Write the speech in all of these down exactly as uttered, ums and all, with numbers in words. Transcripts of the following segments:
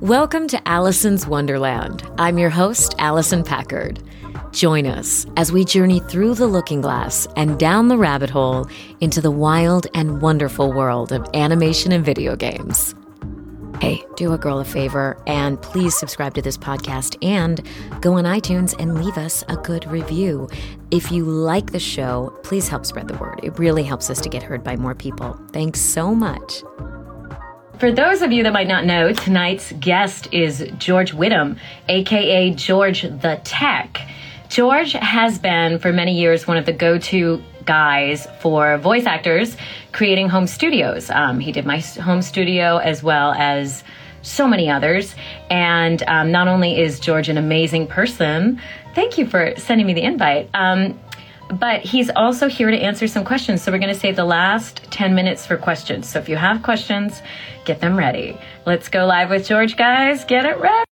Welcome to Allison's Wonderland. I'm your host, Allison Packard. Join us as we journey through the looking glass and down the rabbit hole into the wild and wonderful world of animation and video games. Hey, do a girl a favor and please subscribe to this podcast and go on iTunes and leave us a good review. If you like the show, please help spread the word. It really helps us to get heard by more people. Thanks so much. For those of you that might not know, tonight's guest is George Whittam, a k a. George the Tech. George has been, for many years, one of the go-to guys for voice actors creating home studios. Um, he did my home studio as well as so many others. And um, not only is George an amazing person, thank you for sending me the invite, um, but he's also here to answer some questions. So we're going to save the last ten minutes for questions. So if you have questions, get them ready. Let's go live with George, guys. Get it ready.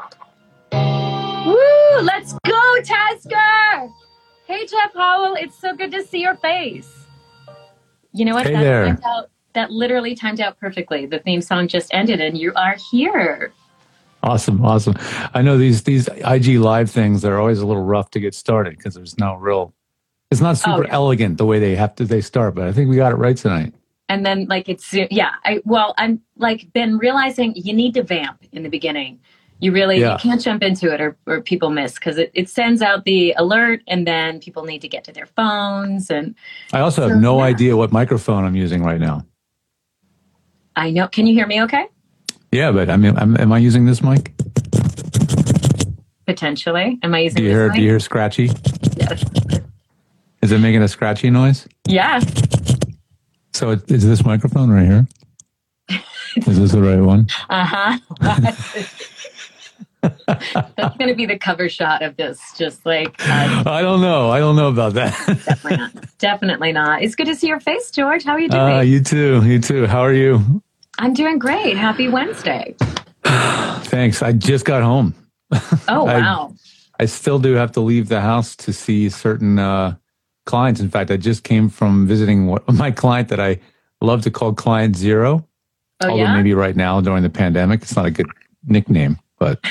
Woo! Let's go, Tasker! Hey, Jeff Howell. It's so good to see your face. You know what? Hey that, there. timed out, that literally timed out perfectly. The theme song just ended, and you are here. Awesome, awesome. I know these these I G Live things, they're always a little rough to get started because there's no real... It's not super oh, yeah. elegant the way they have to they start, but I think we got it right tonight. And then, like, it's, yeah, I, well, I'm, like, been realizing you need to vamp in the beginning. You really, yeah. you can't jump into it or, or people miss because it, it sends out the alert and then people need to get to their phones. And I also so, have no yeah. idea what microphone I'm using right now. I know. Can you hear me okay? Yeah, but I mean, am, am I using this mic? Potentially. Am I using do you this hear, mic? Do you hear scratchy? Yes. Is it making a scratchy noise? Yeah. So it, is this microphone right here? Is this the right one? Uh-huh. That's going to be the cover shot of this. Just like... Uh, I don't know. I don't know about that. Definitely not. Definitely not. It's good to see your face, George. How are you doing? Uh, you too. You too. How are you? I'm doing great. Happy Wednesday. Thanks. I just got home. Oh, wow. I, I still do have to leave the house to see certain uh, clients. In fact, I just came from visiting what, my client that I love to call Client Zero. Oh, Although yeah? maybe right now during the pandemic, it's not a good nickname, but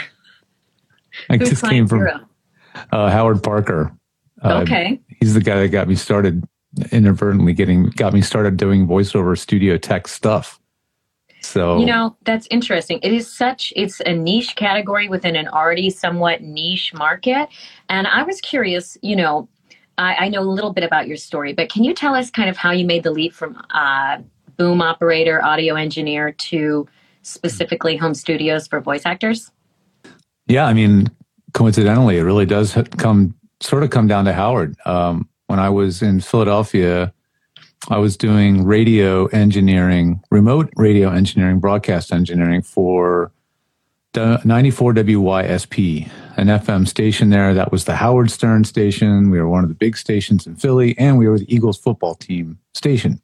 I Who's just Client came from Zero? uh, Howard Parker. Uh, Okay. He's the guy that got me started inadvertently getting, got me started doing voiceover studio tech stuff. So, you know, that's interesting. It is such, it's a niche category within an already somewhat niche market. And I was curious, you know, I, I know a little bit about your story, but can you tell us kind of how you made the leap from uh, boom operator, audio engineer to specifically home studios for voice actors? Yeah, I mean, coincidentally, it really does come sort of come down to Howard. Um, when I was in Philadelphia, I was doing radio engineering, remote radio engineering, broadcast engineering for ninety-four W Y S P, an F M station there. That was the Howard Stern station. We were one of the big stations in Philly, and we were the Eagles football team station.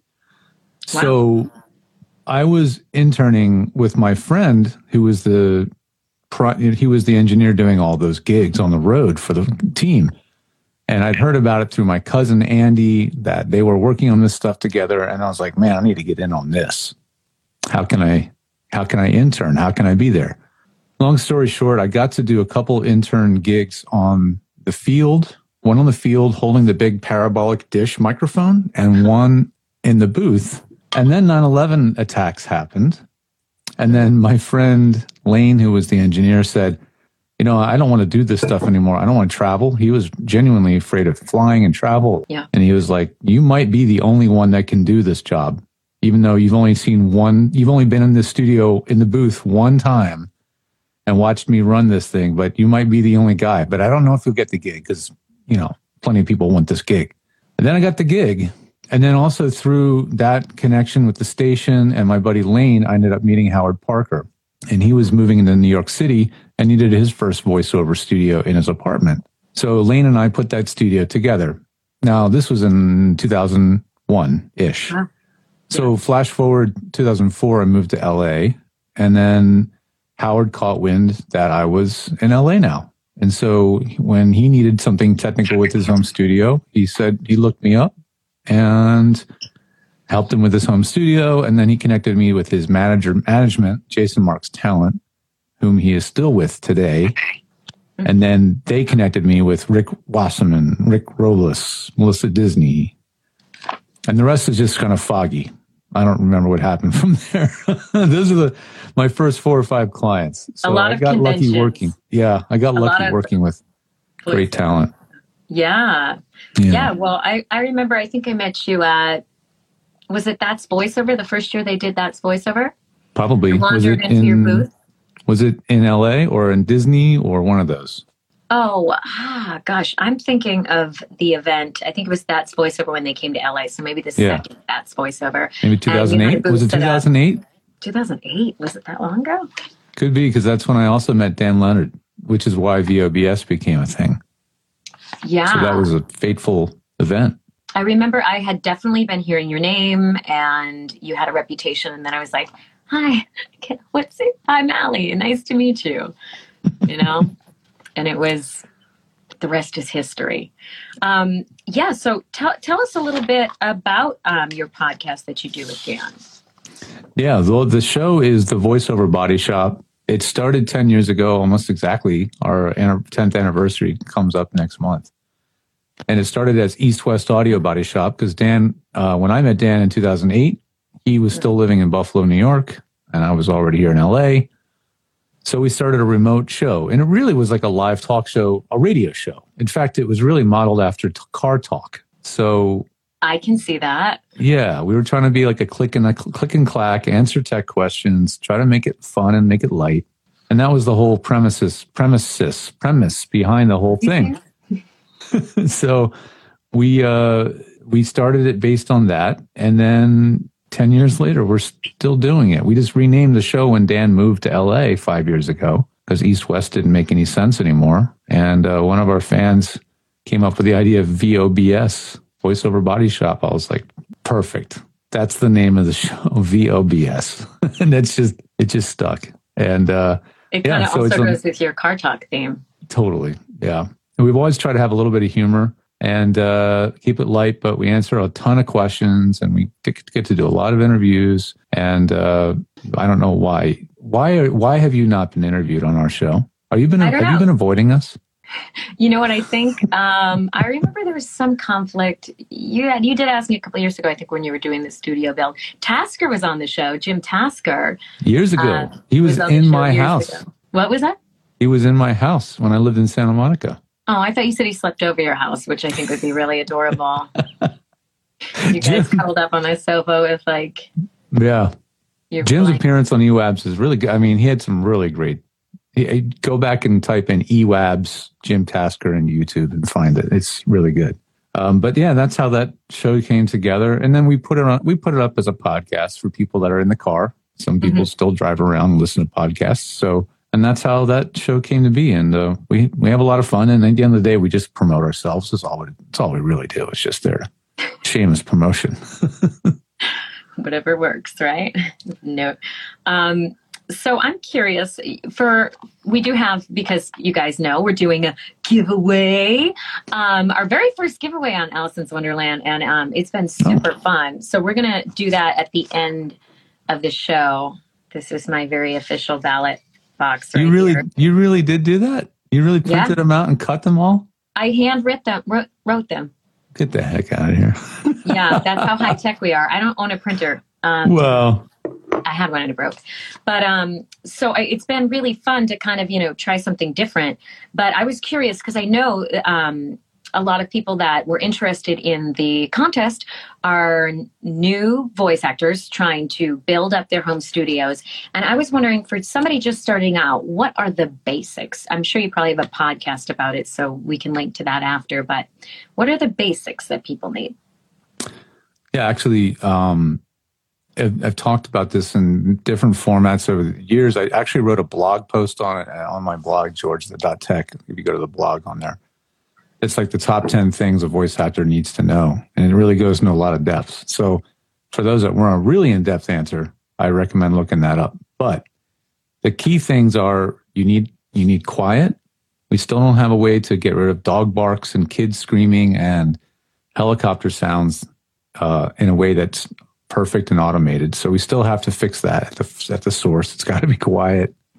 Wow. So I was interning with my friend who was the he was the engineer doing all those gigs on the road for the team. And I'd heard about it through my cousin, Andy, that they were working on this stuff together. And I was like, man, I need to get in on this. How can I, how can I intern? How can I be there? Long story short, I got to do a couple intern gigs on the field, one on the field holding the big parabolic dish microphone and one in the booth. And then nine eleven attacks happened. And then my friend Lane, who was the engineer, said, you know, I don't want to do this stuff anymore. I don't want to travel. He was genuinely afraid of flying and travel. Yeah. And he was like, you might be the only one that can do this job, even though you've only seen one, you've only been in the studio in the booth one time and watched me run this thing, but you might be the only guy. But I don't know if you'll get the gig because, you know, plenty of people want this gig. And then I got the gig. And then also through that connection with the station and my buddy Lane, I ended up meeting Howard Parker. And he was moving into New York City and needed his first voiceover studio in his apartment. So Lane and I put that studio together. Now, this was in two thousand one-ish. Huh? So yeah. Flash forward two thousand four, I moved to L A. And then Howard caught wind that I was in L A now. And so when he needed something technical with his home studio, he said, he looked me up and helped him with his home studio. And then he connected me with his manager management, Jason Marks Talent. whom he is still with today. And then they connected me with Rick Wasserman, Rick Robles, Melissa Disney. And the rest is just kind of foggy. I don't remember what happened from there. Those are the my first four or five clients. So a lot I of got lucky working. Yeah, I got a lucky working with great talent. Yeah. yeah. Yeah. Well, I, I remember, I think I met you at, was it That's VoiceOver? The first year they did That's VoiceOver? Probably. You wandered was it into in, your booth? Was it in L A or in Disney or one of those? Oh, ah, gosh. I'm thinking of the event. I think it was That's VoiceOver when they came to L A. So maybe the yeah. second That's VoiceOver. Maybe two thousand eight? Was it two thousand eight? two thousand eight? Was it that long ago? Could be, because that's when I also met Dan Leonard, which is why V O B S became a thing. Yeah. So that was a fateful event. I remember I had definitely been hearing your name and you had a reputation. And then I was like, hi, what's it? I'm Allie. Nice to meet you. You know? And it was, the rest is history. Um, yeah. So tell tell us a little bit about um, your podcast that you do with Dan. Yeah. The, the show is the VoiceOver Body Shop. It started ten years ago, almost exactly. Our tenth anniversary comes up next month. And it started as East West Audio Body Shop because Dan, uh, when I met Dan in two thousand eight, he was still living in Buffalo, New York, and I was already here in L A. So we started a remote show, and it really was like a live talk show, a radio show. In fact, it was really modeled after t- Car Talk. So I can see that. Yeah, we were trying to be like a click and a cl- click and clack, answer tech questions, try to make it fun and make it light. And that was the whole premises, premises, premise behind the whole thing. So we uh, we started it based on that, and then ten years later, we're still doing it. We just renamed the show when Dan moved to L A five years ago because East West didn't make any sense anymore. And uh, one of our fans came up with the idea of V O B S, VoiceOver Body Shop. I was like, perfect. That's the name of the show, V O B S. And that's just, it just stuck. And uh, it kind yeah, of so also a, goes with your Car Talk theme. Totally. Yeah. And we've always tried to have a little bit of humor and uh, keep it light, but we answer a ton of questions and we get to do a lot of interviews. And uh, I don't know why. Why Why have you not been interviewed on our show? Are you been Have know. you been avoiding us? You know what I think? Um, I remember there was some conflict. You had, you did ask me a couple of years ago, I think, when you were doing the studio build. Tasker was on the show, Jim Tasker. Years ago. Uh, he was, was in my house. Ago. What was that? He was in my house when I lived in Santa Monica. Oh, I thought you said he slept over your house, which I think would be really adorable. You guys Jim, cuddled up on a sofa with like... Yeah. Jim's blanket. Appearance on E W A B S is really good. I mean, he had some really great... He, go back and type in E W A B S Jim Tasker in YouTube and find it. It's really good. Um, but yeah, that's how that show came together. And then we put it on. We put it up as a podcast for people that are in the car. Some people mm-hmm. still drive around and listen to podcasts. So... And that's how that show came to be. And uh, we we have a lot of fun. And at the end of the day, we just promote ourselves. That's all, we, that's all we really do. It's just their shameless promotion. Whatever works, right? No. Um, so I'm curious for, we do have, because you guys know, we're doing a giveaway. Um, our very first giveaway on Allison's Wonderland. And um, it's been super oh. fun. So we're going to do that at the end of the show. This is my very official ballot box right you really here. You really did do that? You really printed yeah. them out and cut them all? I handwrote them wrote, wrote them. Get the heck out of here. Yeah, that's how high tech we are. I don't own a printer. Um well I had one and it broke. But um so I, it's been really fun to kind of, you know, try something different. But I was curious because I know um a lot of people that were interested in the contest are new voice actors trying to build up their home studios. And I was wondering, for somebody just starting out, what are the basics? I'm sure you probably have a podcast about it, so we can link to that after. But what are the basics that people need? Yeah, actually, um, I've, I've talked about this in different formats over the years. I actually wrote a blog post on it on my blog, george the dot tech. If you go to the blog on there. It's like the top ten things a voice actor needs to know. And it really goes into a lot of depth. So for those that want a really in-depth answer, I recommend looking that up. But the key things are you need you need quiet. We still don't have a way to get rid of dog barks and kids screaming and helicopter sounds uh, in a way that's perfect and automated. So we still have to fix that at the, at the source. It's got to be quiet.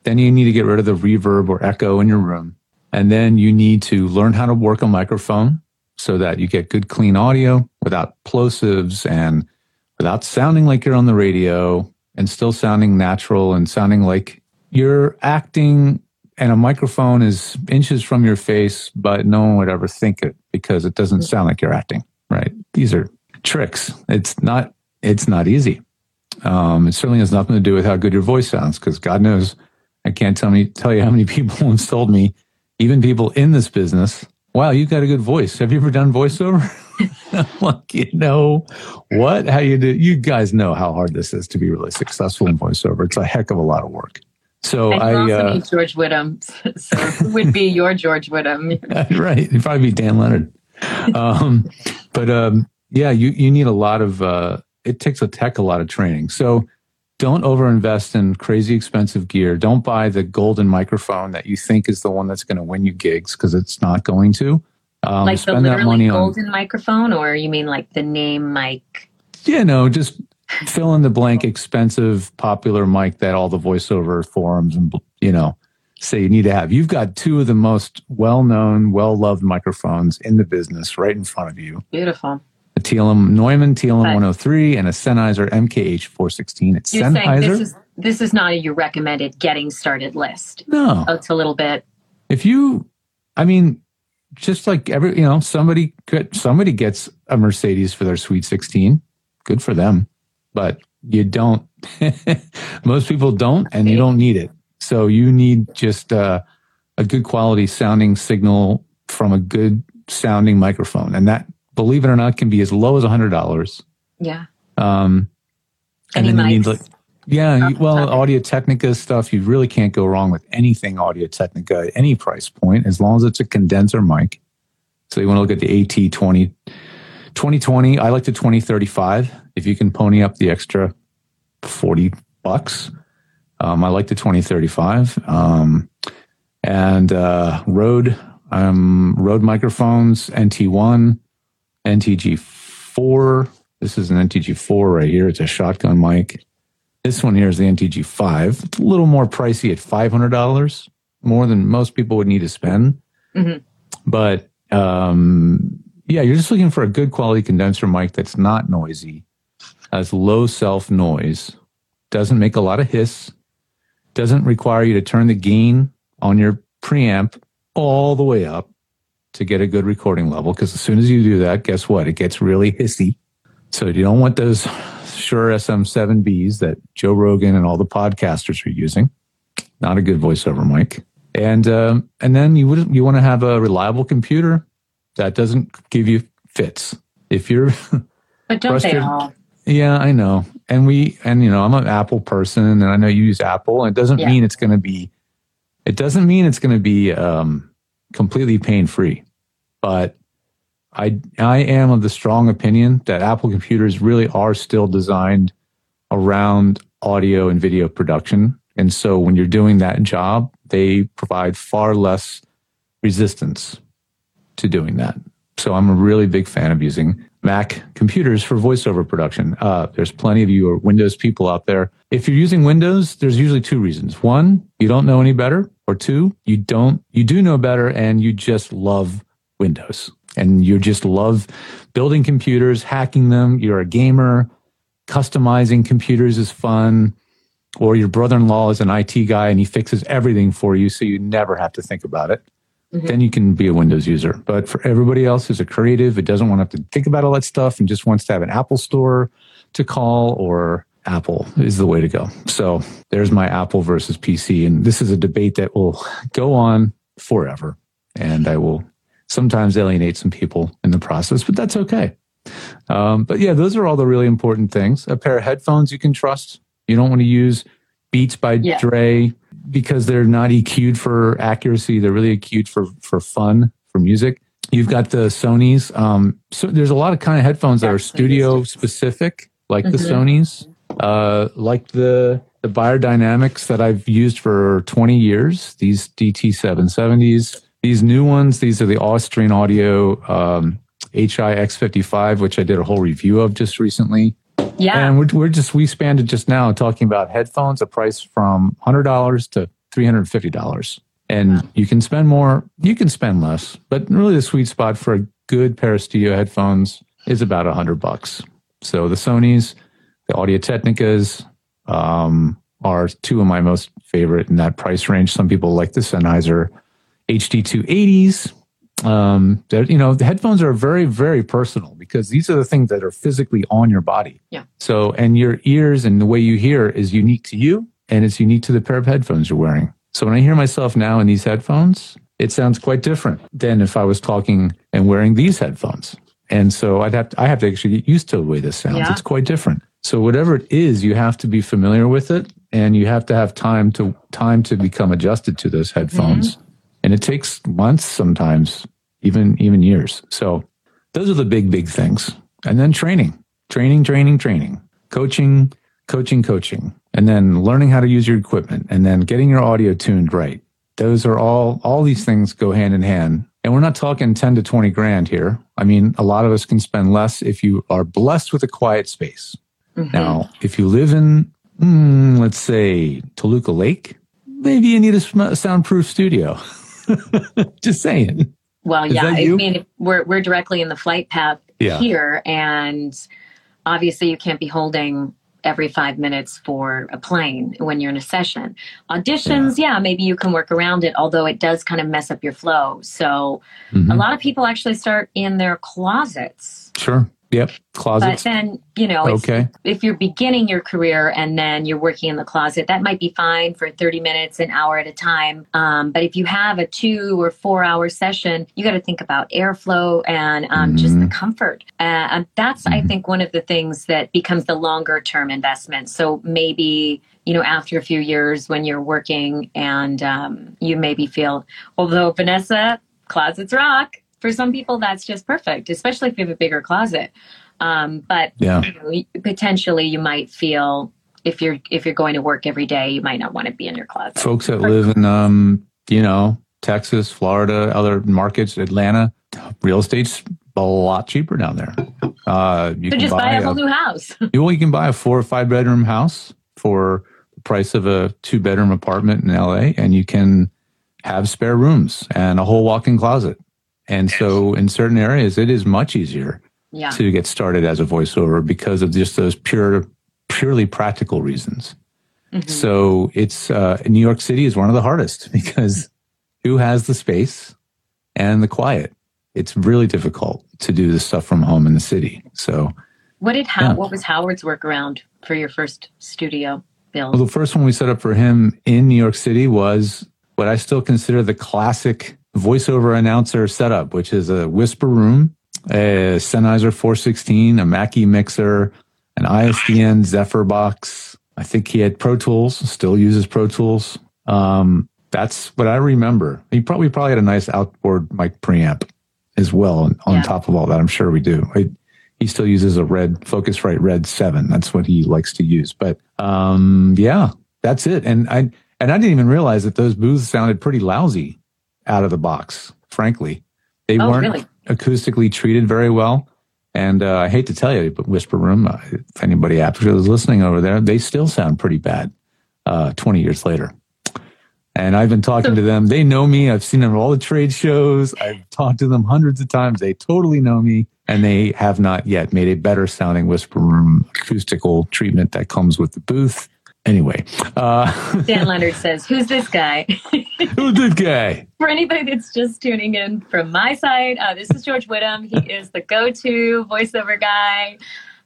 Then you need to get rid of the reverb or echo in your room. And then you need to learn how to work a microphone so that you get good, clean audio without plosives and without sounding like you're on the radio and still sounding natural and sounding like you're acting, and a microphone is inches from your face, but no one would ever think it because it doesn't sound like you're acting, right? These are tricks. It's not, it's not easy. Um, it certainly has nothing to do with how good your voice sounds, because God knows, I can't tell me, tell you how many people have told me, even people in this business, wow, you've got a good voice. Have you ever done voiceover? I'm like, you know what? How you do? You guys know how hard this is to be really successful in voiceover. It's a heck of a lot of work. So and you I also uh, need George Whittam. So who would be your George Whittam? Right, it'd probably be Dan Leonard. Um, but um, yeah, you you need a lot of. Uh, it takes a tech a lot of training. So don't overinvest in crazy expensive gear. Don't buy the golden microphone that you think is the one that's going to win you gigs, because it's not going to. Um, like the spend that literally money on golden microphone, or you mean like the name mic? Yeah, no, just fill in the blank expensive popular mic that all the voiceover forums and, you know, say you need to have. You've got two of the most well-known, well-loved microphones in the business right in front of you. Beautiful. A T L M Neumann T L M one oh three and a Sennheiser M K H four sixteen. It's You're Sennheiser. saying this is, this is not a your recommended getting started list. No. Oh, it's a little bit. If you, I mean, just like every, you know, somebody could, somebody gets a Mercedes for their Sweet sixteen. Good for them. But you don't, most people don't, and you don't need it. So you need just uh, a good quality sounding signal from a good sounding microphone. And that, believe it or not, can be as low as one hundred dollars. Yeah. Um, and Any then you mics? need like, yeah, you, well, Audio Technica stuff, you really can't go wrong with anything Audio Technica at any price point, as long as it's a condenser mic. So you want to look at the A T twenty twenty. I like the twenty thirty-five. If you can pony up the extra forty bucks, um, I like the twenty thirty-five. Um, and uh, Rode, um, Rode microphones, N T one, N T G four. This is an N T G four right here. It's a shotgun mic. This one here is the N T G five. It's a little more pricey at five hundred dollars, more than most people would need to spend. Mm-hmm. But um, yeah, you're just looking for a good quality condenser mic that's not noisy, has low self noise, doesn't make a lot of hiss, doesn't require you to turn the gain on your preamp all the way up to get a good recording level. Because as soon as you do that, guess what? It gets really hissy. So you don't want those Shure S M seven Bs that Joe Rogan and all the podcasters are using. Not a good voiceover mic. And um, and then you would you want to have a reliable computer that doesn't give you fits. If you're But don't they all? Yeah, I know. And we and you know, I'm an Apple person, and I know you use Apple, and it doesn't yeah. mean it's going to be it doesn't mean it's going to be um, completely pain-free. But I I am of the strong opinion that Apple computers really are still designed around audio and video production. And so when you're doing that job, they provide far less resistance to doing that. So I'm a really big fan of using Mac computers for voiceover production. Uh, there's plenty of you or Windows people out there. If you're using Windows, there's usually two reasons. One, you don't know any better, or two, you don't, you do know better and you just love Windows. And you just love building computers, hacking them. You're a gamer. Customizing computers is fun. Or your brother-in-law is an I T guy and he fixes everything for you so you never have to think about it. Mm-hmm. Then you can be a Windows user. But for everybody else who's a creative, it doesn't want to have to think about all that stuff and just wants to have an Apple store to call, or Apple is the way to go. So there's my Apple versus P C. And this is a debate that will go on forever. And I will sometimes alienate some people in the process, but that's okay. Um, but yeah, those are all the really important things. A pair of headphones you can trust. You don't want to use Beats by yeah. Dre because they're not E Q'd for accuracy. They're really E Q'd for, for fun, for music. You've got the Sonys. Um, so there's a lot of kind of headphones that are studio specific, like mm-hmm. the Sonys, uh, like the, the Beyerdynamics that I've used for twenty years, these D T seven seventies. These new ones, these are the Austrian Audio um, H I X fifty-five, which I did a whole review of just recently. Yeah. And we're, we're just, we spanned it just now talking about headphones, a price from one hundred dollars to three hundred fifty dollars. And wow. you can spend more, you can spend less, but really the sweet spot for a good pair of studio headphones is about a hundred bucks. So the Sonys, the Audio-Technicas, um, are two of my most favorite in that price range. Some people like the Sennheiser H D two eighties. Um, you know, the headphones are very, very personal because these are the things that are physically on your body. Yeah. So, and your ears and the way you hear is unique to you, and it's unique to the pair of headphones you're wearing. So when I hear myself now in these headphones, it sounds quite different than if I was talking and wearing these headphones. And so I'd have to, I have to actually get used to the way this sounds. Yeah. It's quite different. So whatever it is, you have to be familiar with it, and you have to have time to time to become adjusted to those headphones. Mm-hmm. And it takes months, sometimes even even years. So those are the big, big things. And then training, training, training, training, coaching, coaching, coaching, and then learning how to use your equipment, and then getting your audio tuned right. Those are all, all these things go hand in hand. And we're not talking ten to twenty grand here. I mean, a lot of us can spend less if you are blessed with a quiet space. Mm-hmm. Now, if you live in, mm, let's say, Toluca Lake, maybe you need a soundproof studio. Just saying. Well, yeah, I mean, we're we're directly in the flight path yeah. here, and obviously you can't be holding every five minutes for a plane when you're in a session. Auditions, yeah, yeah maybe you can work around it, although it does kind of mess up your flow. So mm-hmm. a lot of people actually start in their closets. Sure. Yep. Closets. But then, you know, okay. if, if you're beginning your career and then you're working in the closet, that might be fine for thirty minutes, an hour at a time. Um, but if you have a two or four hour session, you got to think about airflow and um, mm-hmm. just the comfort. Uh, and that's, mm-hmm. I think, one of the things that becomes the longer term investment. So maybe, you know, after a few years when you're working and um, you maybe feel, although Vanessa, closets rock. For some people, that's just perfect, especially if you have a bigger closet. Um, but yeah. you know, potentially, you might feel if you're if you're going to work every day, you might not want to be in your closet. Folks that live in, um, you know, Texas, Florida, other markets, Atlanta, real estate's a lot cheaper down there. Uh, you so can just buy, buy a whole a, new house. you, well, you can buy a four or five bedroom house for the price of a two bedroom apartment in L A, and you can have spare rooms and a whole walk-in closet. And so in certain areas, it is much easier yeah. to get started as a voiceover because of just those pure, purely practical reasons. Mm-hmm. So it's, uh, New York City is one of the hardest because who has the space and the quiet? It's really difficult to do this stuff from home in the city. So what did, How, yeah. what was Howard's workaround for your first studio build? Well, the first one we set up for him in New York City was what I still consider the classic voiceover announcer setup, which is a whisper room, a Sennheiser four sixteen, a Mackie mixer, an I S D N Zephyr box. I think he had Pro Tools, still uses Pro Tools. Um, that's what I remember. He probably probably had a nice outboard mic preamp as well on yeah. top of all that. I'm sure we do. I, he still uses a red Focusrite Red seven. That's what he likes to use. But um, yeah, that's it. And I and I didn't even realize that those booths sounded pretty lousy out of the box, frankly. They oh, weren't really? acoustically treated very well. And uh, I hate to tell you, but Whisper Room, uh, if anybody actually is listening over there, they still sound pretty bad uh, twenty years later. And I've been talking so, to them. They know me. I've seen them at all the trade shows. I've talked to them hundreds of times. They totally know me. And they have not yet made a better sounding Whisper Room acoustical treatment that comes with the booth. Anyway. Uh, Dan Leonard says, who's this guy? Who's this guy? For anybody that's just tuning in from my side, uh, this is George Whittam. He is the go-to voiceover guy,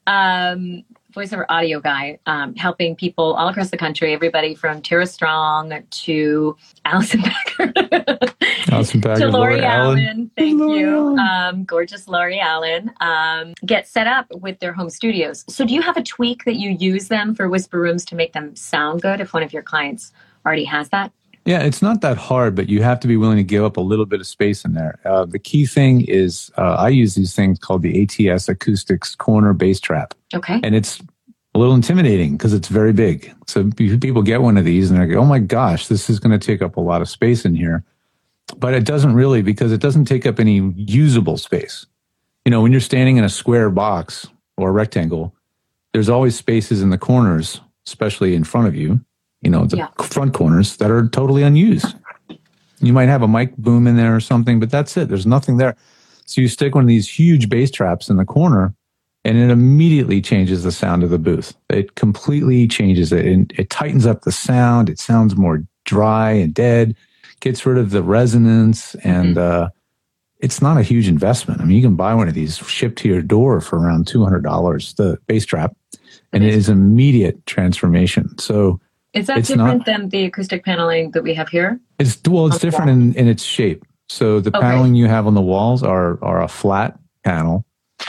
um, voiceover audio guy, um, helping people all across the country, everybody from Tara Strong to Alison Packard. Alison Packard, to Lori, Lori Allen. Allen. Thank Lori you. Allen. Um, gorgeous Lori Allen. Um, get set up with their home studios. So do you have a tweak that you use them for Whisper Rooms to make them sound good if one of your clients already has that? Yeah, it's not that hard, but you have to be willing to give up a little bit of space in there. Uh, the key thing is uh, I use these things called the A T S Acoustics Corner Bass Trap. Okay. And it's a little intimidating because it's very big. So people get one of these and they go, oh my gosh, this is going to take up a lot of space in here. But it doesn't really, because it doesn't take up any usable space. You know, when you're standing in a square box or a rectangle, there's always spaces in the corners, especially in front of you. you know, the Yeah. front corners that are totally unused. You might have a mic boom in there or something, but that's it. There's nothing there. So you stick one of these huge bass traps in the corner, and it immediately changes the sound of the booth. It completely changes it. And it tightens up the sound. It sounds more dry and dead, gets rid of the resonance. And mm-hmm. uh, it's not a huge investment. I mean, you can buy one of these shipped to your door for around two hundred dollars, the bass trap, and it is immediate transformation. So is that different not, than the acoustic paneling that we have here? It's well, it's different in, in its shape. So the okay. paneling you have on the walls are are a flat panel.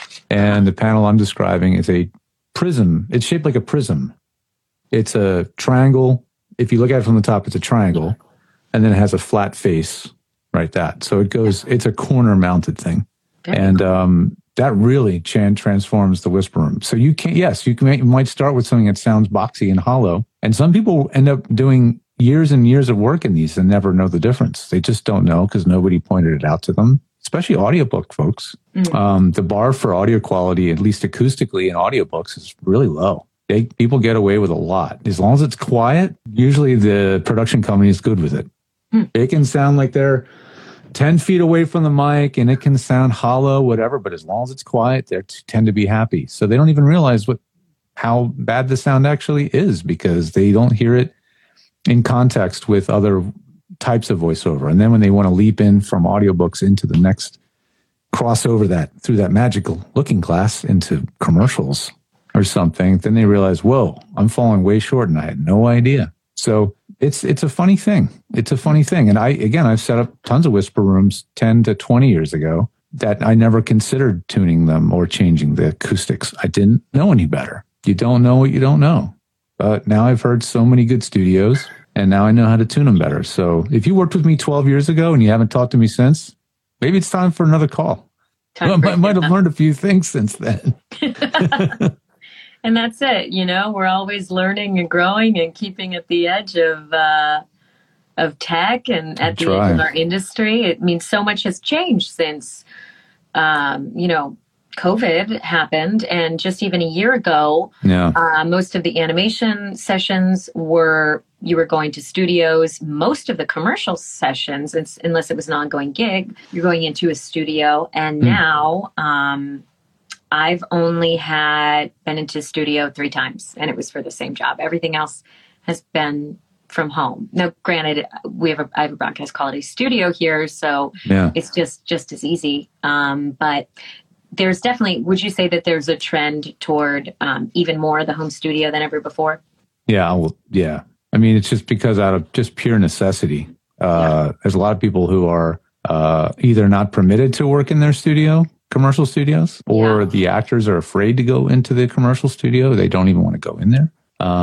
And the panel I'm describing is a prism. It's shaped like a prism. It's a triangle. If you look at it from the top, it's a triangle. And then it has a flat face, right? That. So it goes, it's a corner mounted thing. Very and cool. um, that really chan- transforms the Whisper Room. So you can, yes, you, can, you might start with something that sounds boxy and hollow. And some people end up doing years and years of work in these and never know the difference. They just don't know because nobody pointed it out to them. Especially audiobook folks. Mm. Um, the bar for audio quality, at least acoustically in audiobooks, is really low. They, people get away with a lot. As long as it's quiet, usually the production company is good with it. Mm. It can sound like they're ten feet away from the mic and it can sound hollow, whatever, but as long as it's quiet, they t- tend to be happy. So they don't even realize what how bad the sound actually is because they don't hear it in context with other types of voiceover. And then when they want to leap in from audiobooks into the next crossover that through that magical looking glass into commercials or something, then they realize, whoa, I'm falling way short and I had no idea. So it's it's a funny thing. It's a funny thing. And I, again, I've set up tons of Whisper Rooms ten to twenty years ago that I never considered tuning them or changing the acoustics. I didn't know any better. You don't know what you don't know. But now I've heard so many good studios. And now I know how to tune them better. So if you worked with me twelve years ago and you haven't talked to me since, maybe it's time for another call. I might, might have learned a few things since then. And that's it. You know, we're always learning and growing and keeping at the edge of uh, of tech and at the edge of our industry. It means so much has changed since, um, you know, COVID happened. And just even a year ago, yeah. uh, most of the animation sessions were, you were going to studios. Most of the commercial sessions, unless it was an ongoing gig, you're going into a studio. And mm. now um, I've only had been into a studio three times, and it was for the same job. Everything else has been from home. Now, granted, we have a, I have a broadcast quality studio here, so yeah. it's just, just as easy. Um, but there's definitely, would you say that there's a trend toward um, even more of the home studio than ever before? Yeah, well, yeah. I mean, it's just because out of just pure necessity. Uh, yeah. There's a lot of people who are uh, either not permitted to work in their studio, commercial studios, or yeah. the actors are afraid to go into the commercial studio. They don't even want to go in there.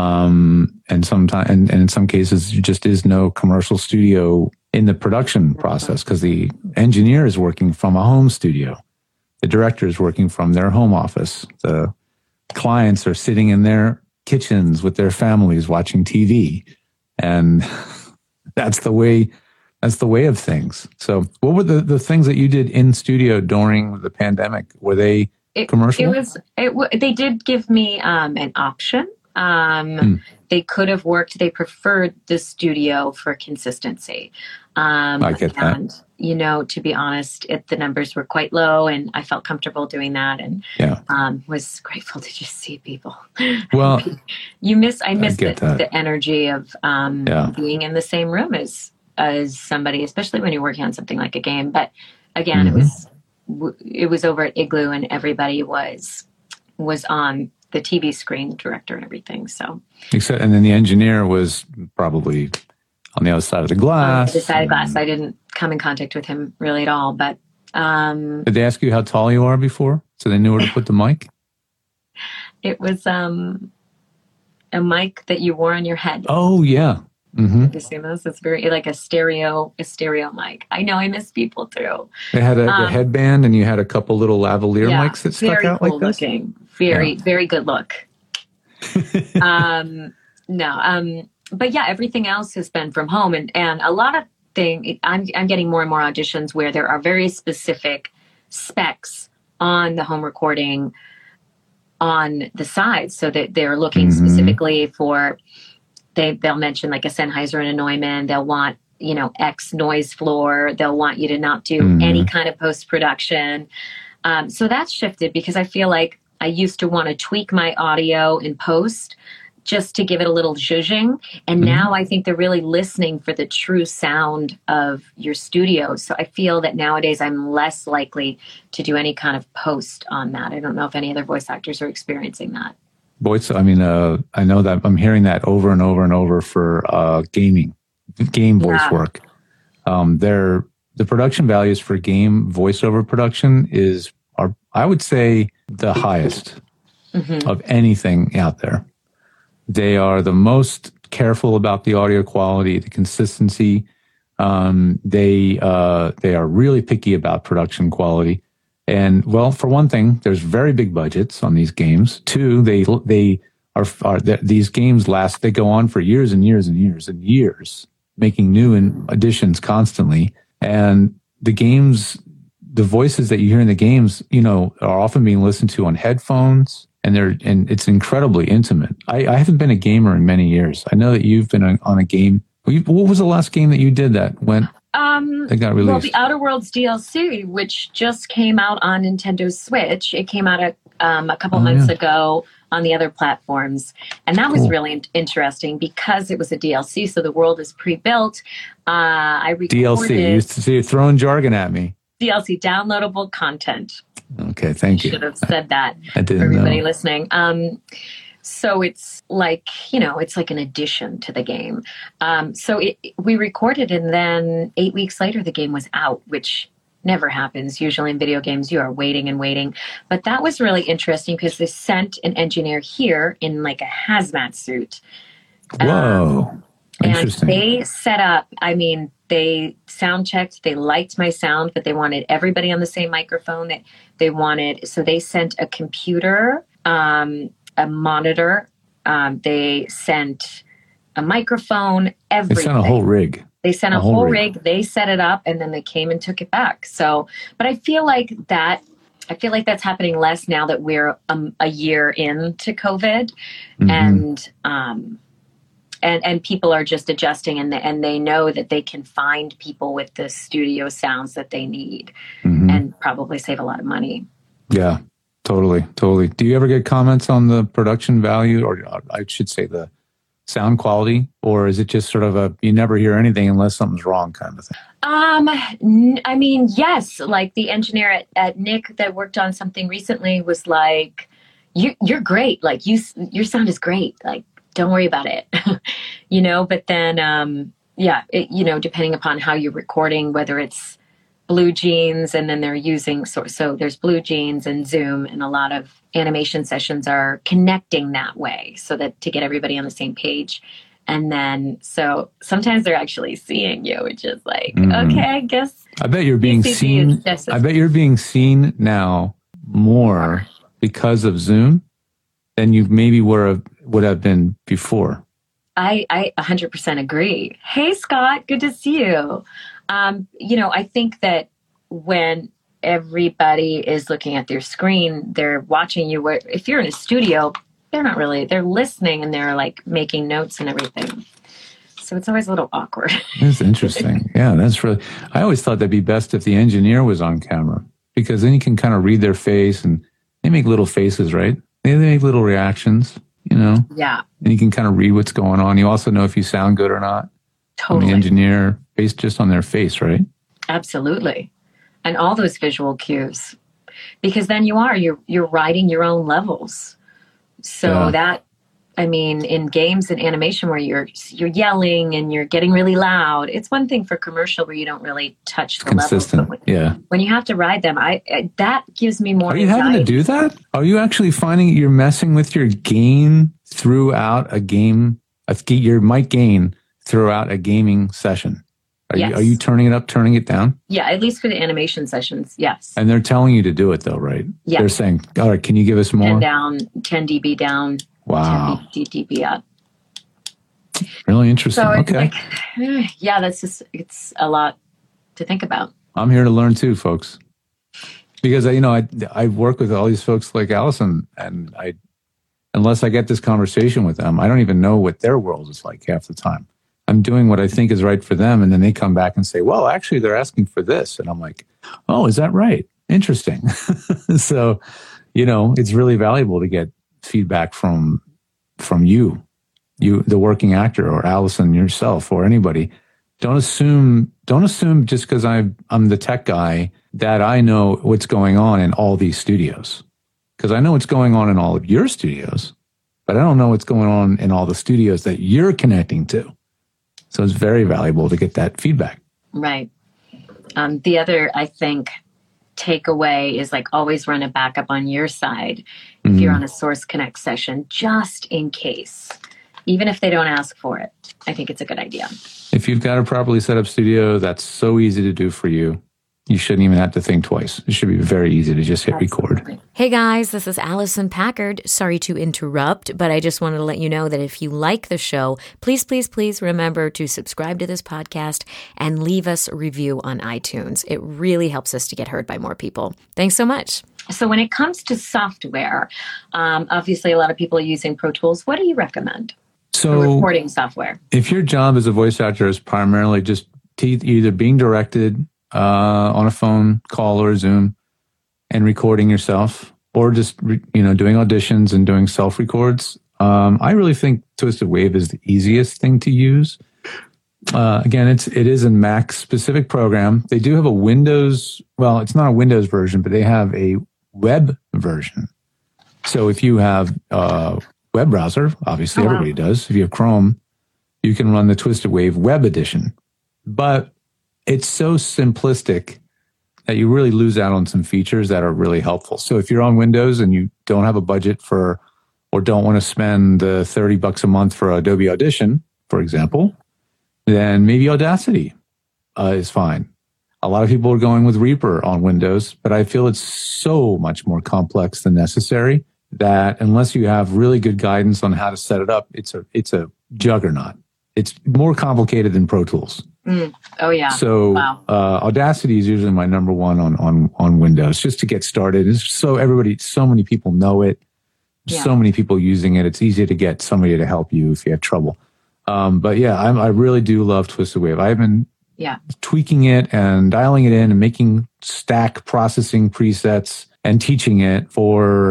Um, and sometimes, and, and in some cases, there just is no commercial studio in the production process because the engineer is working from a home studio. The director is working from their home office. The clients are sitting in their kitchens with their families watching T V. And that's the way, that's the way of things. So what were the, the things that you did in studio during the pandemic? Were they it, commercial? It was, it w- they did give me um, an option. Um, hmm. They could have worked, they preferred the studio for consistency. Um, I get and, that. You know, to be honest, it, the numbers were quite low and I felt comfortable doing that and yeah. um, was grateful to just see people. Well, you miss, I miss I the, the energy of um, yeah. being in the same room as, as somebody, especially when you're working on something like a game. But again, mm-hmm. it was, it was over at Igloo and everybody was, was on the T V screen, director and everything. So, except, and then the engineer was probably on the other side of the glass. On the side of the glass. I didn't come in contact with him really at all, but, um, did they ask you how tall you are before? So they knew where to put the mic? It was, um, a mic that you wore on your head. Oh yeah. Mm-hmm. Have you seen this? It's very like a stereo, a stereo mic. I know I miss people too. They had a, um, a headband and you had a couple little lavalier yeah, mics that stuck out cool like this. Looking. Very, yeah. very good look. um, no, um, but yeah, everything else has been from home, and, and a lot of thing. I'm I'm getting more and more auditions where there are very specific specs on the home recording on the sides, so that they're looking mm-hmm. specifically for they, they'll mention like a Sennheiser and a Neumann. They'll want, you know, X noise floor. They'll want you to not do mm-hmm. any kind of post-production. Um, so that's shifted because I feel like I used to want to tweak my audio in post just to give it a little zhuzhing. And mm-hmm. now I think they're really listening for the true sound of your studio. So I feel that nowadays I'm less likely to do any kind of post on that. I don't know if any other voice actors are experiencing that. Voice, I mean, uh, I know that I'm hearing that over and over and over for uh, gaming, game voice yeah. work. Um, they're, the production values for game voiceover production is, are I would say, the highest mm-hmm. of anything out there. They are the most careful about the audio quality, the consistency. Um, they uh, they are really picky about production quality. And well, for one thing, there's very big budgets on these games. Two, they they are, are these games last. They go on for years and years and years and years, making new additions constantly. And the games, the voices that you hear in the games, you know, are often being listened to on headphones, and they're and it's incredibly intimate. I, I haven't been a gamer in many years. I know that you've been on, on a game. What was the last game that you did that went? Um, that got released? Well, the Outer Worlds D L C, which just came out on Nintendo Switch. It came out a, um, a couple oh, months yeah. ago on the other platforms. And that cool. was really in- interesting because it was a D L C, so the world is pre-built. Uh, I recorded... D L C, you used to see you throwing jargon at me. D L C, downloadable content. Okay, thank you. I should have said that I didn't for everybody know. listening. Um, so it's like, you know, it's like an addition to the game. Um, so it, we recorded, and then eight weeks later, the game was out, which never happens. Usually in video games, you are waiting and waiting. But that was really interesting because they sent an engineer here in like a hazmat suit. Whoa. Um, and they set up, I mean, they sound checked. They liked my sound, but they wanted everybody on the same microphone. That they wanted, so they sent a computer, um, a monitor. Um, they sent a microphone. Everything. They sent a whole rig. They sent a, a whole, whole rig. rig. They set it up, and then they came and took it back. So, but I feel like that. I feel like that's happening less now that we're um, a year into COVID, mm-hmm. and. Um, And and people are just adjusting, and they, and they know that they can find people with the studio sounds that they need, mm-hmm. and probably save a lot of money. Yeah, totally, totally. Do you ever get comments on the production value, or I should say the sound quality, or is it just sort of a you never hear anything unless something's wrong kind of thing? Um, n- I mean, yes. Like the engineer at, at Nick that worked on something recently was like, "You you're great. Like you your sound is great. Like." Don't worry about it, you know, but then, um, yeah, it, you know, depending upon how you're recording, whether it's Blue Jeans and then they're using, so, so there's Blue Jeans and Zoom, and a lot of animation sessions are connecting that way so that to get everybody on the same page. And then, so sometimes they're actually seeing you, which is like, mm-hmm. okay, I guess. I bet you're being seen. I bet you're being seen now more because of Zoom than you maybe were would have been before. I, I one hundred percent agree. Hey, Scott, good to see you. Um, you know, I think that when everybody is looking at their screen, they're watching you. Where if you're in a studio, they're not really, they're listening and they're like making notes and everything. So it's always a little awkward. That's interesting. Yeah, that's really, I always thought that'd be best if the engineer was on camera, because then you can kind of read their face, and they make little faces, right? They make little reactions. You know? Yeah. And you can kind of read what's going on. You also know if you sound good or not. Totally. From the engineer, based just on their face, right? Absolutely. And all those visual cues. Because then you are, you're you're writing your own levels. So yeah. that, I mean, in games and animation where you're you're yelling and you're getting really loud, it's one thing for commercial where you don't really touch the consistent. levels. When, yeah. When you have to ride them, I, I that gives me more. Are you anxiety. having to do that? Are you actually finding you're messing with your gain throughout a game? Your mic gain throughout a gaming session. Are yes. you are you turning it up, turning it down? Yeah, at least for the animation sessions, yes. And they're telling you to do it though, right? Yeah. They're saying, all right, can you give us more? ten down, ten decibels down. Wow. ten decibels up. Really interesting. So okay. Like, yeah, that's just, it's a lot to think about. I'm here to learn too, folks. Because, you know, I I work with all these folks like Allison, and I unless I get this conversation with them, I don't even know what their world is like half the time. I'm doing what I think is right for them. And then they come back and say, well, actually, they're asking for this. And I'm like, oh, is that right? Interesting. So, you know, it's really valuable to get feedback from from you, you, the working actor, or Allison yourself, or anybody. Don't assume, don't assume just because I'm, I'm the tech guy that I know what's going on in all these studios. Because I know what's going on in all of your studios, but I don't know what's going on in all the studios that you're connecting to. So it's very valuable to get that feedback. Right. Um, the other, I think, takeaway is like always run a backup on your side if mm-hmm. you're on a Source Connect session, just in case, even if they don't ask for it. I think it's a good idea. If you've got a properly set up studio, that's so easy to do for you. You shouldn't even have to think twice. It should be very easy to just hit Absolutely. record. Hey guys, this is Allison Packard. Sorry to interrupt, but I just wanted to let you know that if you like the show, please, please, please remember to subscribe to this podcast and leave us a review on iTunes. It really helps us to get heard by more people. Thanks so much. So when it comes to software, um, obviously a lot of people are using Pro Tools. What do you recommend so, for recording software? If your job as a voice actor is primarily just te- either being directed uh, on a phone call or a Zoom and recording yourself, or just, re- you know, doing auditions and doing self-records, um, I really think Twisted Wave is the easiest thing to use. Uh, again, it's, it is a Mac specific program. They do have a Windows, well, it's not a Windows version, but they have a web version. So if you have a web browser, obviously oh, wow. everybody does. If you have Chrome, you can run the Twisted Wave web edition. But it's so simplistic that you really lose out on some features that are really helpful. So if you're on Windows and you don't have a budget for, or don't want to spend the thirty bucks a month for Adobe Audition, for example, then maybe Audacity uh, is fine. A lot of people are going with Reaper on Windows, but I feel it's so much more complex than necessary that unless you have really good guidance on how to set it up, it's a, it's a juggernaut. It's more complicated than Pro Tools. Mm. Oh, yeah. So wow. uh, Audacity is usually my number one on, on, on Windows, just to get started. It's so everybody, so many people know it. Yeah. So many people using it. It's easy to get somebody to help you if you have trouble. Um, but yeah, I'm, I really do love Twisted Wave. I've been yeah. tweaking it and dialing it in and making stack processing presets and teaching it for,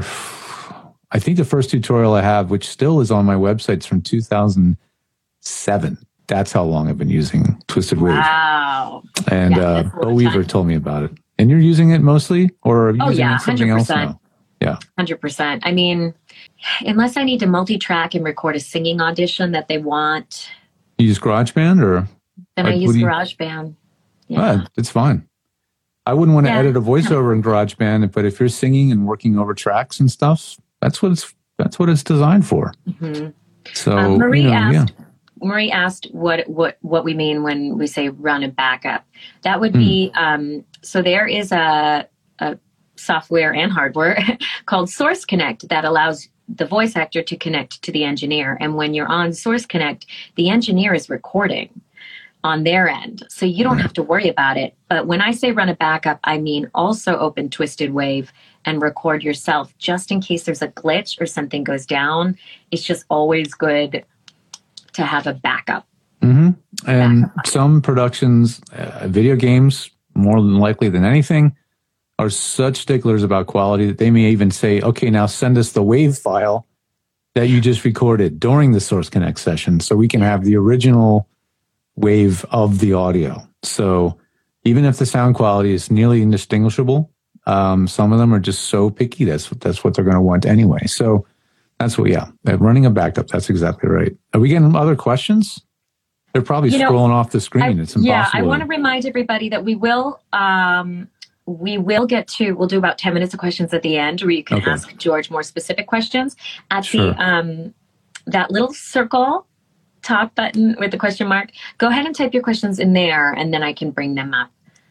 I think the first tutorial I have, which still is on my website, is from two thousand seven. That's how long I've been using Twisted Wave. Wow. And yeah, uh, Bo Weaver told me about it. And you're using it mostly? Or are you oh, using yeah, something else now? Yeah. one hundred percent. I mean, unless I need to multi-track and record a singing audition that they want. You use GarageBand or? Then like, I use you, GarageBand. Yeah. Well, it's fine. I wouldn't want to yeah. edit a voiceover in GarageBand, but if you're singing and working over tracks and stuff, that's what it's that's what it's designed for. Mm-hmm. So um, Marie you know, asked. Yeah. Marie asked what, what, what we mean when we say run a backup. That would be, mm. um, so there is a, a software and hardware called Source Connect that allows the voice actor to connect to the engineer. And when you're on Source Connect, the engineer is recording on their end. So you don't have to worry about it. But when I say run a backup, I mean also open Twisted Wave and record yourself just in case there's a glitch or something goes down. It's just always good to have a backup. Mm-hmm. And backup. Some productions, uh, video games, more than likely than anything, are such sticklers about quality that they may even say, okay, now send us the WAV file that you just recorded during the Source Connect session so we can have the original wave of the audio. So even if the sound quality is nearly indistinguishable, um, some of them are just so picky. That's, that's what they're going to want anyway. So that's what, yeah, running a backup. That's exactly right. Are we getting other questions? They're probably you scrolling know, off the screen. I, it's impossible. Yeah, I want to remind everybody that we will, um, we will get to, we'll do about ten minutes of questions at the end where you can okay. ask George more specific questions. At sure. the, um, that little circle top button with the question mark, go ahead and type your questions in there and then I can bring them up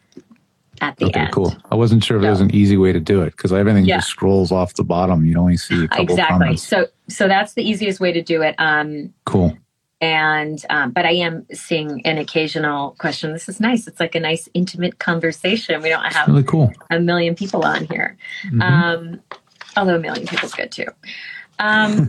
at the okay, end. Cool. I wasn't sure if so, there was an easy way to do it because everything yeah. just scrolls off the bottom. You only see a couple exactly. comments. So, so that's the easiest way to do it. Um, cool. And, um, but I am seeing an occasional question. This is nice. It's like a nice intimate conversation. We don't have really cool. a million people on here. Mm-hmm. Um, although a million people is good too. Um,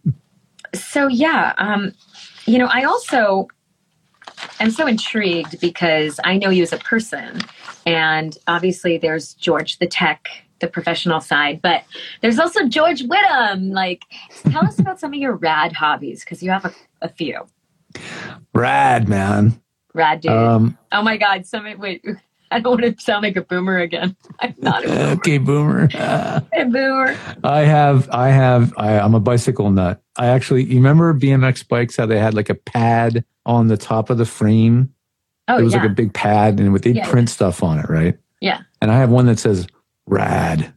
so yeah, um, you know, I also am so intrigued because I know you as a person, and obviously there's George the tech, the professional side, but there's also George Whittam. Like, tell us about some of your rad hobbies, because you have a, a few. Rad, man. Rad dude. Um, oh my God. Some, wait, I don't want to sound like a boomer again. I'm not a boomer. Okay, boomer. Hey, boomer. I have, I have, I, I'm a bicycle nut. I actually, you remember B M X bikes, how they had like a pad on the top of the frame? Oh, it was yeah. like a big pad, and they'd Yeah, print yeah. stuff on it, right? Yeah. And I have one that says rad.